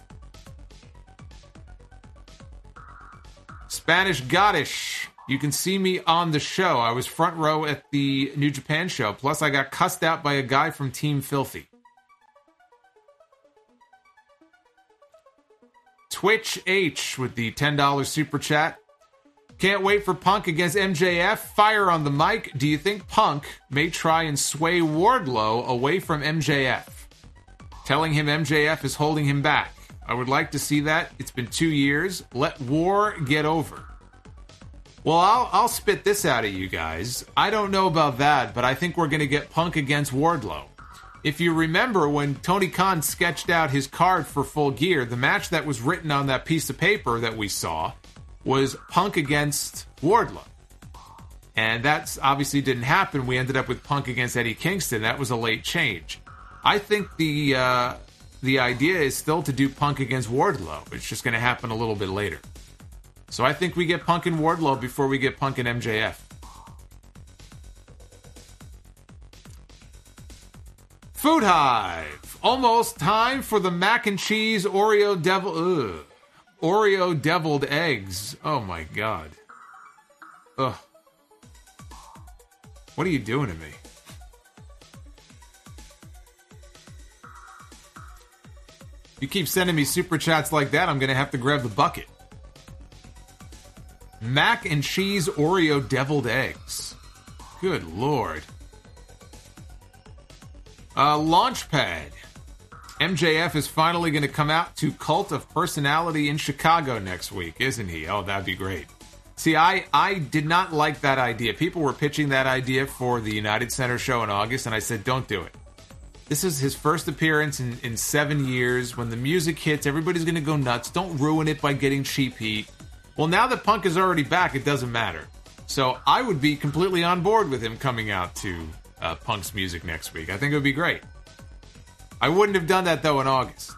Spanish Goddish, you can see me on the show. I was front row at the New Japan show. Plus, I got cussed out by a guy from Team Filthy. Twitch H with the $10 super chat. Can't wait for Punk against MJF. Fire on the mic. Do you think Punk may try and sway Wardlow away from MJF? Telling him MJF is holding him back. I would like to see that. It's been 2 years. Let war get over. Well, I'll spit this out of you guys. I don't know about that, but I think we're going to get Punk against Wardlow. If you remember when Tony Khan sketched out his card for Full Gear, the match that was written on that piece of paper that we saw was Punk against Wardlow. And that obviously didn't happen. We ended up with Punk against Eddie Kingston. That was a late change. I think the idea is still to do Punk against Wardlow. It's just going to happen a little bit later. So I think we get Punk and Wardlow before we get Punk and MJF. Food Hive. Almost time for the mac and cheese Oreo deviled eggs. Oh my God. Ugh. What are you doing to me? You keep sending me super chats like that, I'm going to have to grab the bucket. Mac and cheese Oreo deviled eggs. Good Lord. Launchpad. MJF is finally going to come out to Cult of Personality in Chicago next week, isn't he? Oh, that'd be great. See, I did not like that idea. People were pitching that idea for the United Center show in August, and I said, don't do it. This is his first appearance in 7 years. When the music hits, everybody's going to go nuts. Don't ruin it by getting cheap heat. Well, now that Punk is already back, it doesn't matter. So I would be completely on board with him coming out to Punk's music next week. I think it would be great. I wouldn't have done that, though, in August.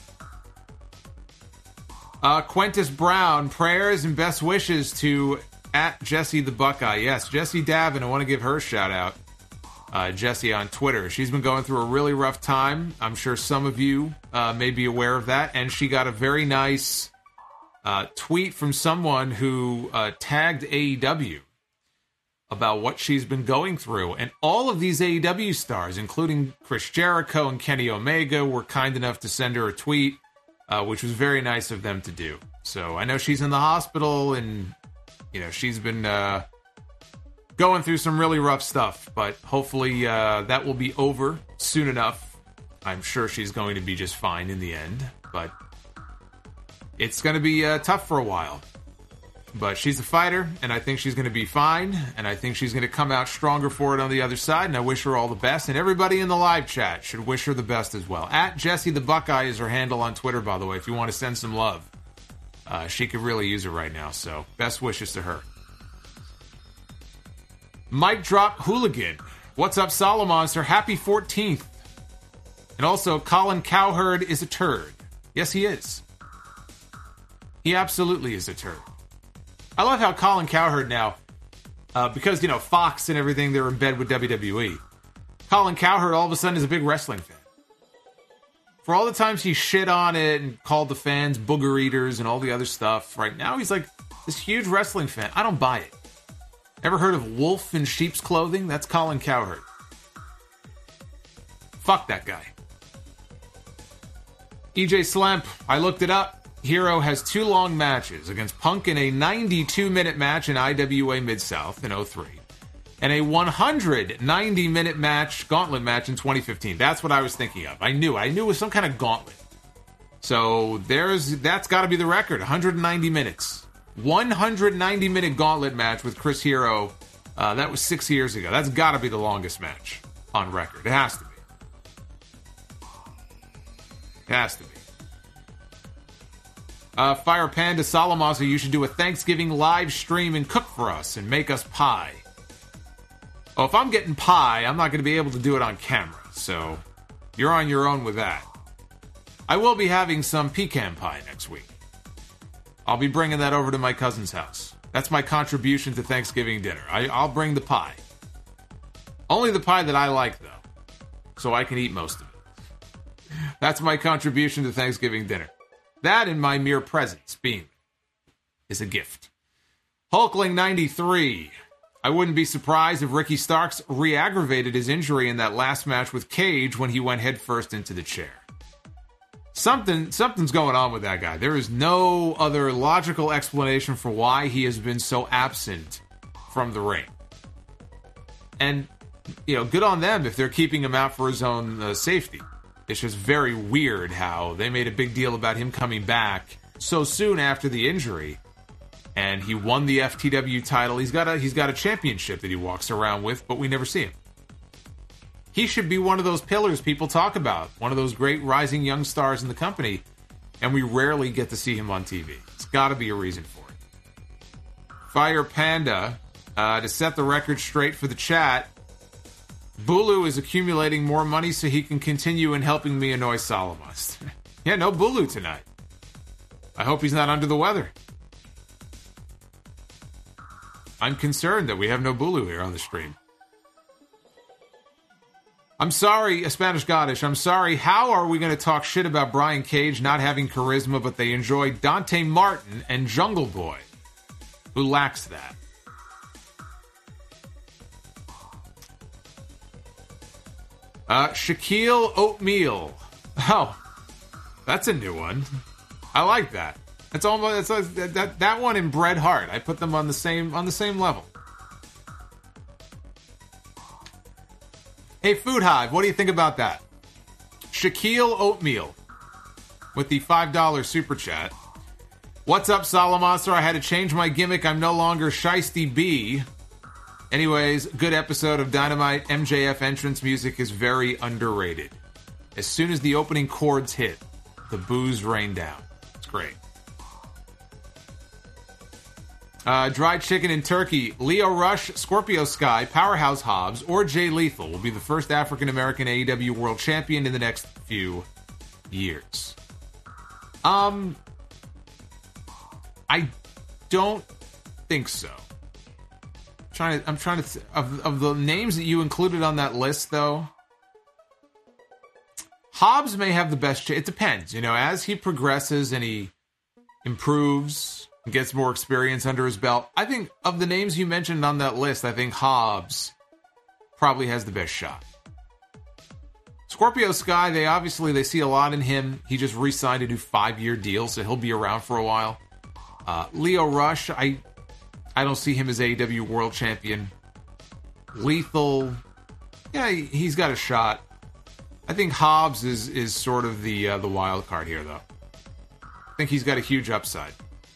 Quintus Brown, prayers and best wishes to @Jessie the Buckeye. Yes, Jessie Davin, I want to give her a shout out. Jessie on Twitter. She's been going through a really rough time. I'm sure some of you may be aware of that. And she got a very nice tweet from someone who tagged AEW about what she's been going through. And all of these AEW stars, including Chris Jericho and Kenny Omega, were kind enough to send her a tweet, which was very nice of them to do. So I know she's in the hospital and, she's been going through some really rough stuff, but hopefully that will be over soon enough. I'm sure she's going to be just fine in the end, but it's going to be tough for a while. But she's a fighter, and I think she's going to be fine, and I think she's going to come out stronger for it on the other side, and I wish her all the best. And everybody in the live chat should wish her the best as well. @Jessie the Buckeye is her handle on Twitter, by the way, if you want to send some love. She could really use it right now, so best wishes to her. Mic Drop Hooligan. What's up, Solomonster? Happy 14th. And also, Colin Cowherd is a turd. Yes, he is. He absolutely is a turd. I love how Colin Cowherd now, because, Fox and everything, they're in bed with WWE. Colin Cowherd all of a sudden is a big wrestling fan. For all the times he shit on it and called the fans booger eaters and all the other stuff, right now he's like this huge wrestling fan. I don't buy it. Ever heard of wolf in sheep's clothing? That's Colin Cowherd. Fuck that guy. EJ Slemp, I looked it up. Hero has 2 long matches against Punk in a 92-minute match in IWA Mid-South in 2003, and a 190-minute match, gauntlet match in 2015. That's what I was thinking of. I knew it was some kind of gauntlet. So that's got to be the record, 190 minutes. 190-minute gauntlet match with Chris Hero. That was 6 years ago. That's got to be the longest match on record. It has to be. It has to be. Fire Panda Solomonster, you should do a Thanksgiving live stream and cook for us and make us pie. Oh, if I'm getting pie, I'm not going to be able to do it on camera, so you're on your own with that. I will be having some pecan pie next week. I'll be bringing that over to my cousin's house. That's my contribution to Thanksgiving dinner. I'll bring the pie. Only the pie that I like, though, so I can eat most of it. That's my contribution to Thanksgiving dinner. That and my mere presence being is a gift. Hulkling93. I wouldn't be surprised if Ricky Starks re-aggravated his injury in that last match with Cage when he went headfirst into the chair. Something's going on with that guy. There is no other logical explanation for why he has been so absent from the ring. And, good on them if they're keeping him out for his own safety. It's just very weird how they made a big deal about him coming back so soon after the injury, and he won the FTW title. He's got a championship that he walks around with, but we never see him. He should be one of those pillars people talk about, one of those great rising young stars in the company, and we rarely get to see him on TV. It's got to be a reason for it. Fire Panda, to set the record straight for the chat, Bulu is accumulating more money so he can continue in helping me annoy Salamas. Yeah, no Bulu tonight. I hope he's not under the weather. I'm concerned that we have no Bulu here on the stream. I'm sorry, a Spanish Goddish, I'm sorry. How are we going to talk shit about Brian Cage not having charisma, but they enjoy Dante Martin and Jungle Boy, who lacks that? Shaquille Oatmeal. Oh, that's a new one. I like that. It's almost that one and Bret Hart. I put them on the same level. Hey, Food Hive, what do you think about that? Shaquille Oatmeal with the $5 super chat. What's up, Salamonster? I had to change my gimmick. I'm no longer Shiesty B. Anyways, good episode of Dynamite. MJF entrance music is very underrated. As soon as the opening chords hit, the boos rain down. It's great. Dried chicken and turkey. Leo Rush, Scorpio Sky, Powerhouse Hobbs, or Jay Lethal will be the first African-American AEW World Champion in the next few years. I don't think so. I'm trying to of the names that you included on that list, though. Hobbs may have the best chance. It depends, as he progresses and he improves and gets more experience under his belt. I think of the names you mentioned on that list, I think Hobbs probably has the best shot. Scorpio Sky, they see a lot in him. He just re-signed a new 5-year deal, so he'll be around for a while. Leo Rush, I don't see him as AEW World Champion. Lethal, yeah, he's got a shot. I think Hobbs is sort of the wild card here, though. I think he's got a huge upside.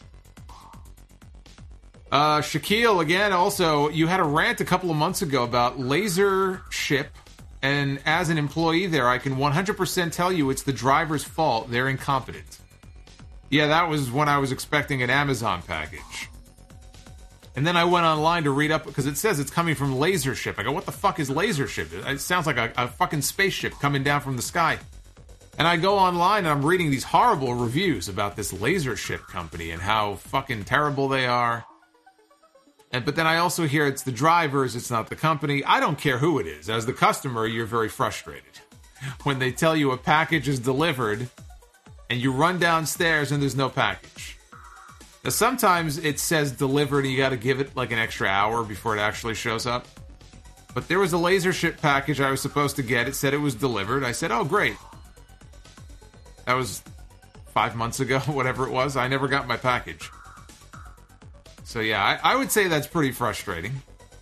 Shaquille, again, also, you had a rant a couple of months ago about Laser Ship, and as an employee there, I can 100% tell you it's the driver's fault. They're incompetent. Yeah, that was when I was expecting an Amazon package. And then I went online to read up, because it says it's coming from Laser Ship. I go, what the fuck is Laser Ship? It sounds like a fucking spaceship coming down from the sky. And I go online and I'm reading these horrible reviews about this Laser Ship company and how fucking terrible they are. But then I also hear it's the drivers, it's not the company. I don't care who it is. As the customer, you're very frustrated when they tell you a package is delivered and you run downstairs and there's no package. Now, sometimes it says delivered and you got to give it like an extra hour before it actually shows up. But there was a Laser Ship package I was supposed to get. It said it was delivered. I said, oh, great. That was 5 months ago, whatever it was. I never got my package. So yeah, I would say that's pretty frustrating.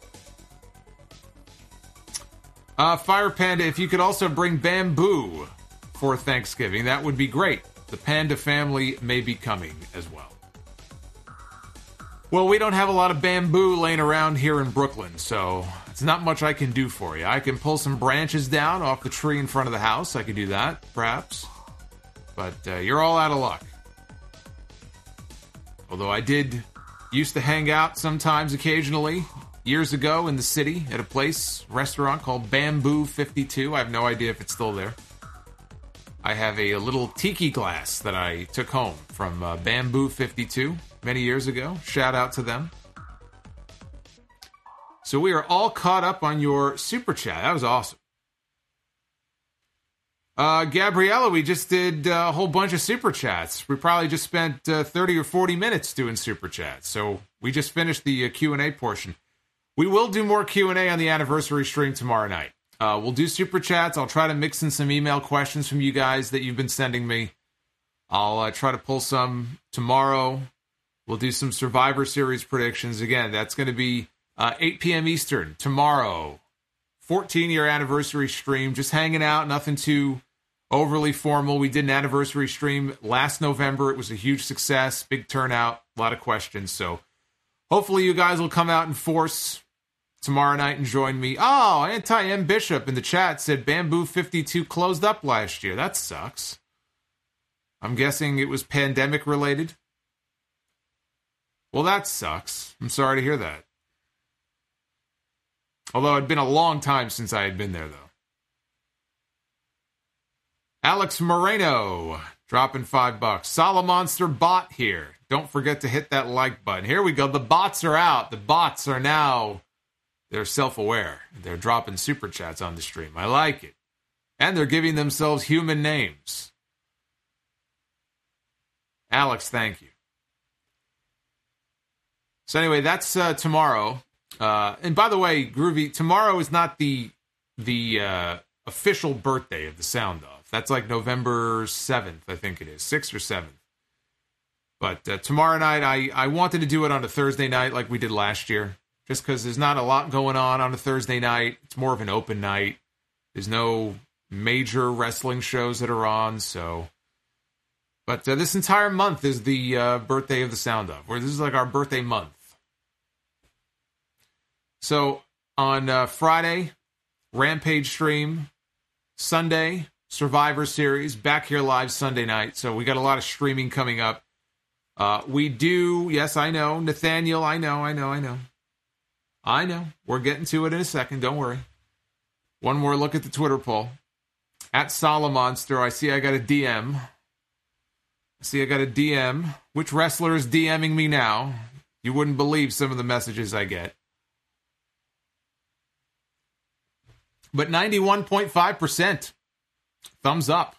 Fire Panda, if you could also bring bamboo for Thanksgiving, that would be great. The Panda family may be coming as well. Well, we don't have a lot of bamboo laying around here in Brooklyn, so it's not much I can do for you. I can pull some branches down off the tree in front of the house. I could do that, perhaps. But you're all out of luck. Although I used to hang out sometimes occasionally years ago in the city at a restaurant called Bamboo 52. I have no idea if it's still there. I have a little tiki glass that I took home from Bamboo 52 many years ago. Shout out to them. So we are all caught up on your super chat. That was awesome. Gabriella, we just did a whole bunch of super chats. We probably just spent 30 or 40 minutes doing super chats. So we just finished the Q&A portion. We will do more Q&A on the anniversary stream tomorrow night. We'll do super chats. I'll try to mix in some email questions from you guys that you've been sending me. I'll try to pull some tomorrow. We'll do some Survivor Series predictions. Again, that's going to be 8 p.m. Eastern tomorrow. 14-year anniversary stream, just hanging out, nothing too overly formal. We did an anniversary stream last November. It was a huge success, big turnout, a lot of questions. So hopefully you guys will come out in force tomorrow night and join me. Oh, Anti-M Bishop in the chat said Bamboo 52 closed up last year. That sucks. I'm guessing it was pandemic related. Well, that sucks. I'm sorry to hear that. Although it'd been a long time since I had been there, though. Alex Moreno dropping $5. Solomonster bot here. Don't forget to hit that like button. Here we go. The bots are out. The bots are now, they're self-aware. They're dropping super chats on the stream. I like it. And they're giving themselves human names. Alex, thank you. So anyway, that's tomorrow. And by the way, Groovy, tomorrow is not the official birthday of the Sound Off. That's like November 7th, I think it is. 6th or 7th. But tomorrow night, I wanted to do it on a Thursday night like we did last year. Just because there's not a lot going on a Thursday night. It's more of an open night. There's no major wrestling shows that are on, so... But this entire month is the birthday of the Sound Off, where this is like our birthday month. So on Friday, Rampage stream. Sunday, Survivor Series. Back here live Sunday night. So we got a lot of streaming coming up. We do, yes, I know. Nathaniel, I know. We're getting to it in a second. Don't worry. One more look at the Twitter poll. At Solomonster, I see I got a DM. Which wrestler is DMing me now? You wouldn't believe some of the messages I get. But 91.5% thumbs up.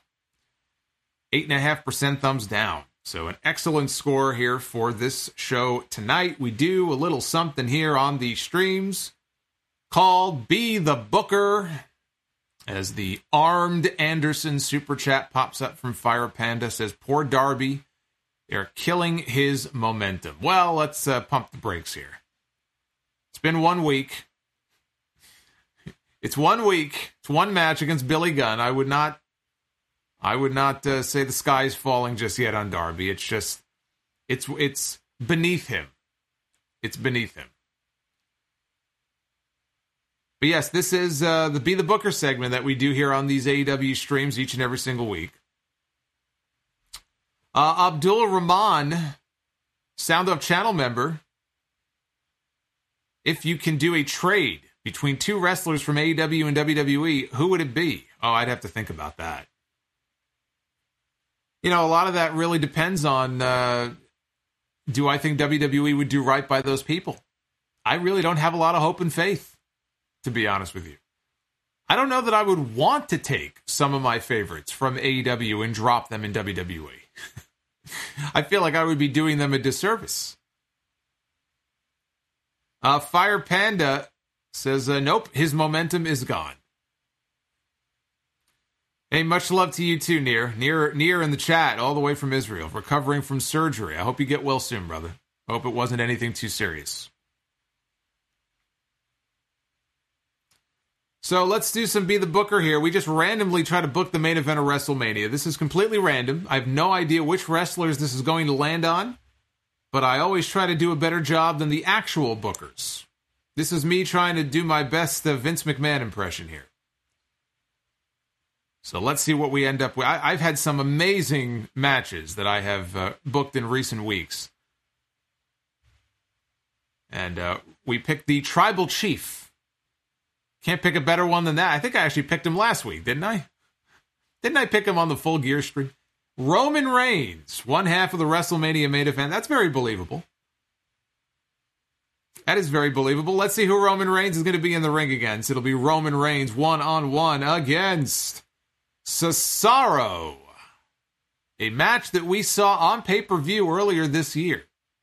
8.5% thumbs down. So an excellent score here for this show tonight. We do a little something here on the streams called Be the Booker. As the Armed Anderson super chat pops up from Fire Panda, says, poor Darby, they're killing his momentum. Well, let's pump the brakes here. It's been 1 week. It's 1 week. It's one match against Billy Gunn. I would not say the sky is falling just yet on Darby. It's just, it's beneath him. It's beneath him. But yes, this is the Be the Booker segment that we do here on these AEW streams each and every single week. Abdul Rahman, Sound Off channel member, if you can do a trade between two wrestlers from AEW and WWE, who would it be? Oh, I'd have to think about that. You know, a lot of that really depends on, do I think WWE would do right by those people? I really don't have a lot of hope and faith, to be honest with you. I don't know that I would want to take some of my favorites from AEW and drop them in WWE. I feel like I would be doing them a disservice. Fire Panda says, nope, his momentum is gone. Hey, much love to you too, Near in the chat, all the way from Israel, recovering from surgery. I hope you get well soon, brother. I hope it wasn't anything too serious. So let's do some Be the Booker here. We just randomly try to book the main event of WrestleMania. This is completely random. I have no idea which wrestlers this is going to land on, but I always try to do a better job than the actual bookers. This is me trying to do my best Vince McMahon impression here. So let's see what we end up with. I've had some amazing matches that I have booked in recent weeks. And we picked the Tribal Chief. Can't pick a better one than that. I think I actually picked him last week, didn't I? Didn't I pick him on the Full Gear stream? Roman Reigns, one half of the WrestleMania main event. That's very believable. That is very believable. Let's see who Roman Reigns is going to be in the ring against. It'll be Roman Reigns one-on-one against Cesaro. A match that we saw on pay-per-view earlier this year.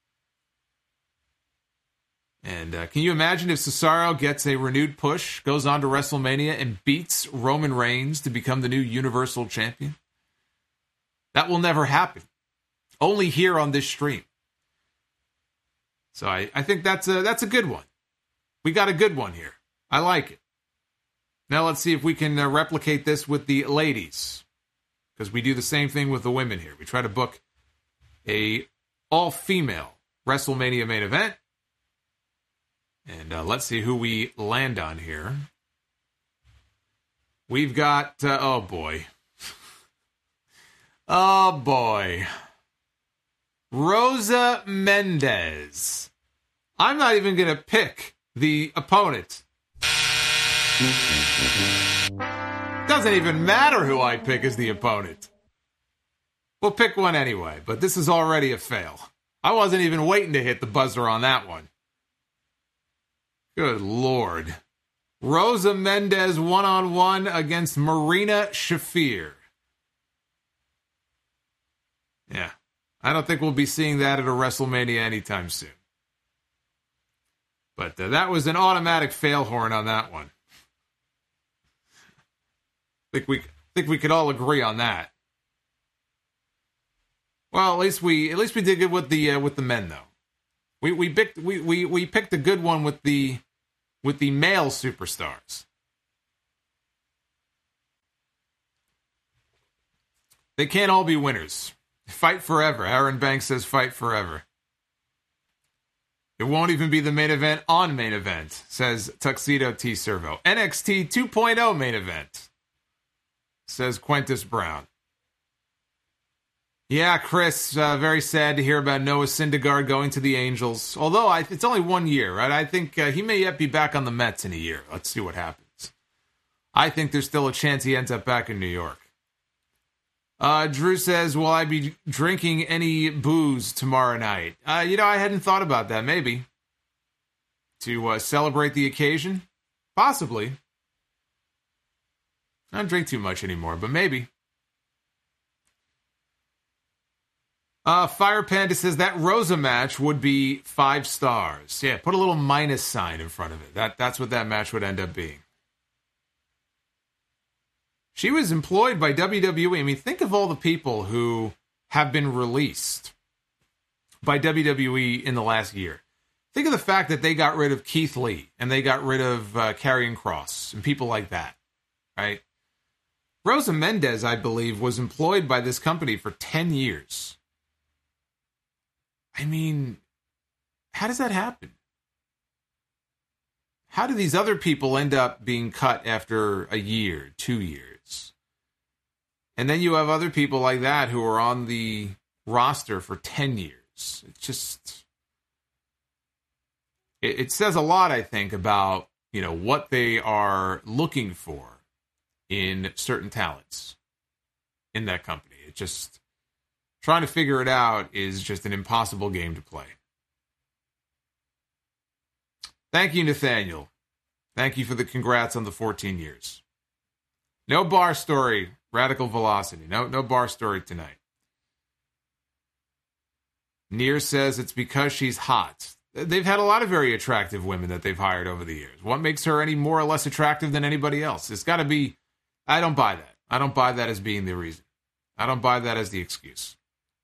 And can you imagine if Cesaro gets a renewed push, goes on to WrestleMania, and beats Roman Reigns to become the new Universal Champion? That will never happen. Only here on this stream. So I think that's a good one. We got a good one here. I like it. Now let's see if we can replicate this with the ladies. Because we do the same thing with the women here. We try to book a all-female WrestleMania main event. And let's see who we land on here. We've got, oh boy. Oh boy. Rosa Mendez. I'm not even going to pick the opponent. Doesn't even matter who I pick as the opponent. We'll pick one anyway, but this is already a fail. I wasn't even waiting to hit the buzzer on that one. Good Lord. Rosa Mendez one-on-one against Marina Shafir. Yeah, I don't think we'll be seeing that at a WrestleMania anytime soon. But that was an automatic fail horn on that one. Think we could all agree on that. Well, at least we did good with the men though. We picked a good one with the male superstars. They can't all be winners. Fight forever. Aaron Banks says fight forever. It won't even be the main event on main event, says Tuxedo T Servo. NXT 2.0 main event, says Quintus Brown. Yeah, Chris, very sad to hear about Noah Syndergaard going to the Angels. Although it's only 1 year, right? I think he may yet be back on the Mets in a year. Let's see what happens. I think there's still a chance he ends up back in New York. Drew says, will I be drinking any booze tomorrow night? I hadn't thought about that. Maybe. To celebrate the occasion? Possibly. I don't drink too much anymore, but maybe. Fire Panda says that Rosa match would be 5 stars. Yeah, put a little minus sign in front of it. That's what that match would end up being. She was employed by WWE. I mean, think of all the people who have been released by WWE in the last year. Think of the fact that they got rid of Keith Lee and they got rid of Karrion Kross and people like that, right? Rosa Mendez, I believe, was employed by this company for 10 years. I mean, how does that happen? How do these other people end up being cut after a year, 2 years? And then you have other people like that who are on the roster for 10 years. It's just, it says a lot, I think, about, what they are looking for in certain talents in that company. It just, trying to figure it out is just an impossible game to play. Thank you, Nathaniel. Thank you for the congrats on the 14 years. No bar story, Radical Velocity. No bar story tonight. Near says it's because she's hot. They've had a lot of very attractive women that they've hired over the years. What makes her any more or less attractive than anybody else? It's got to be... I don't buy that. I don't buy that as being the reason. I don't buy that as the excuse.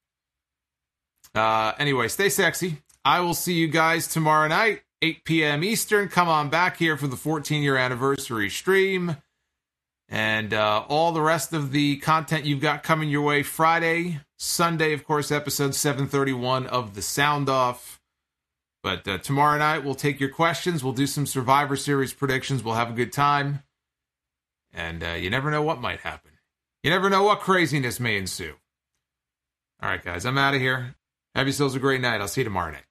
Anyway, stay sexy. I will see you guys tomorrow night, 8 p.m. Eastern. Come on back here for the 14-year anniversary stream. And all the rest of the content you've got coming your way Friday, Sunday, of course, episode 731 of The Sound Off. But tomorrow night, we'll take your questions. We'll do some Survivor Series predictions. We'll have a good time. And you never know what might happen. You never know what craziness may ensue. All right, guys, I'm out of here. Have yourselves a great night. I'll see you tomorrow night.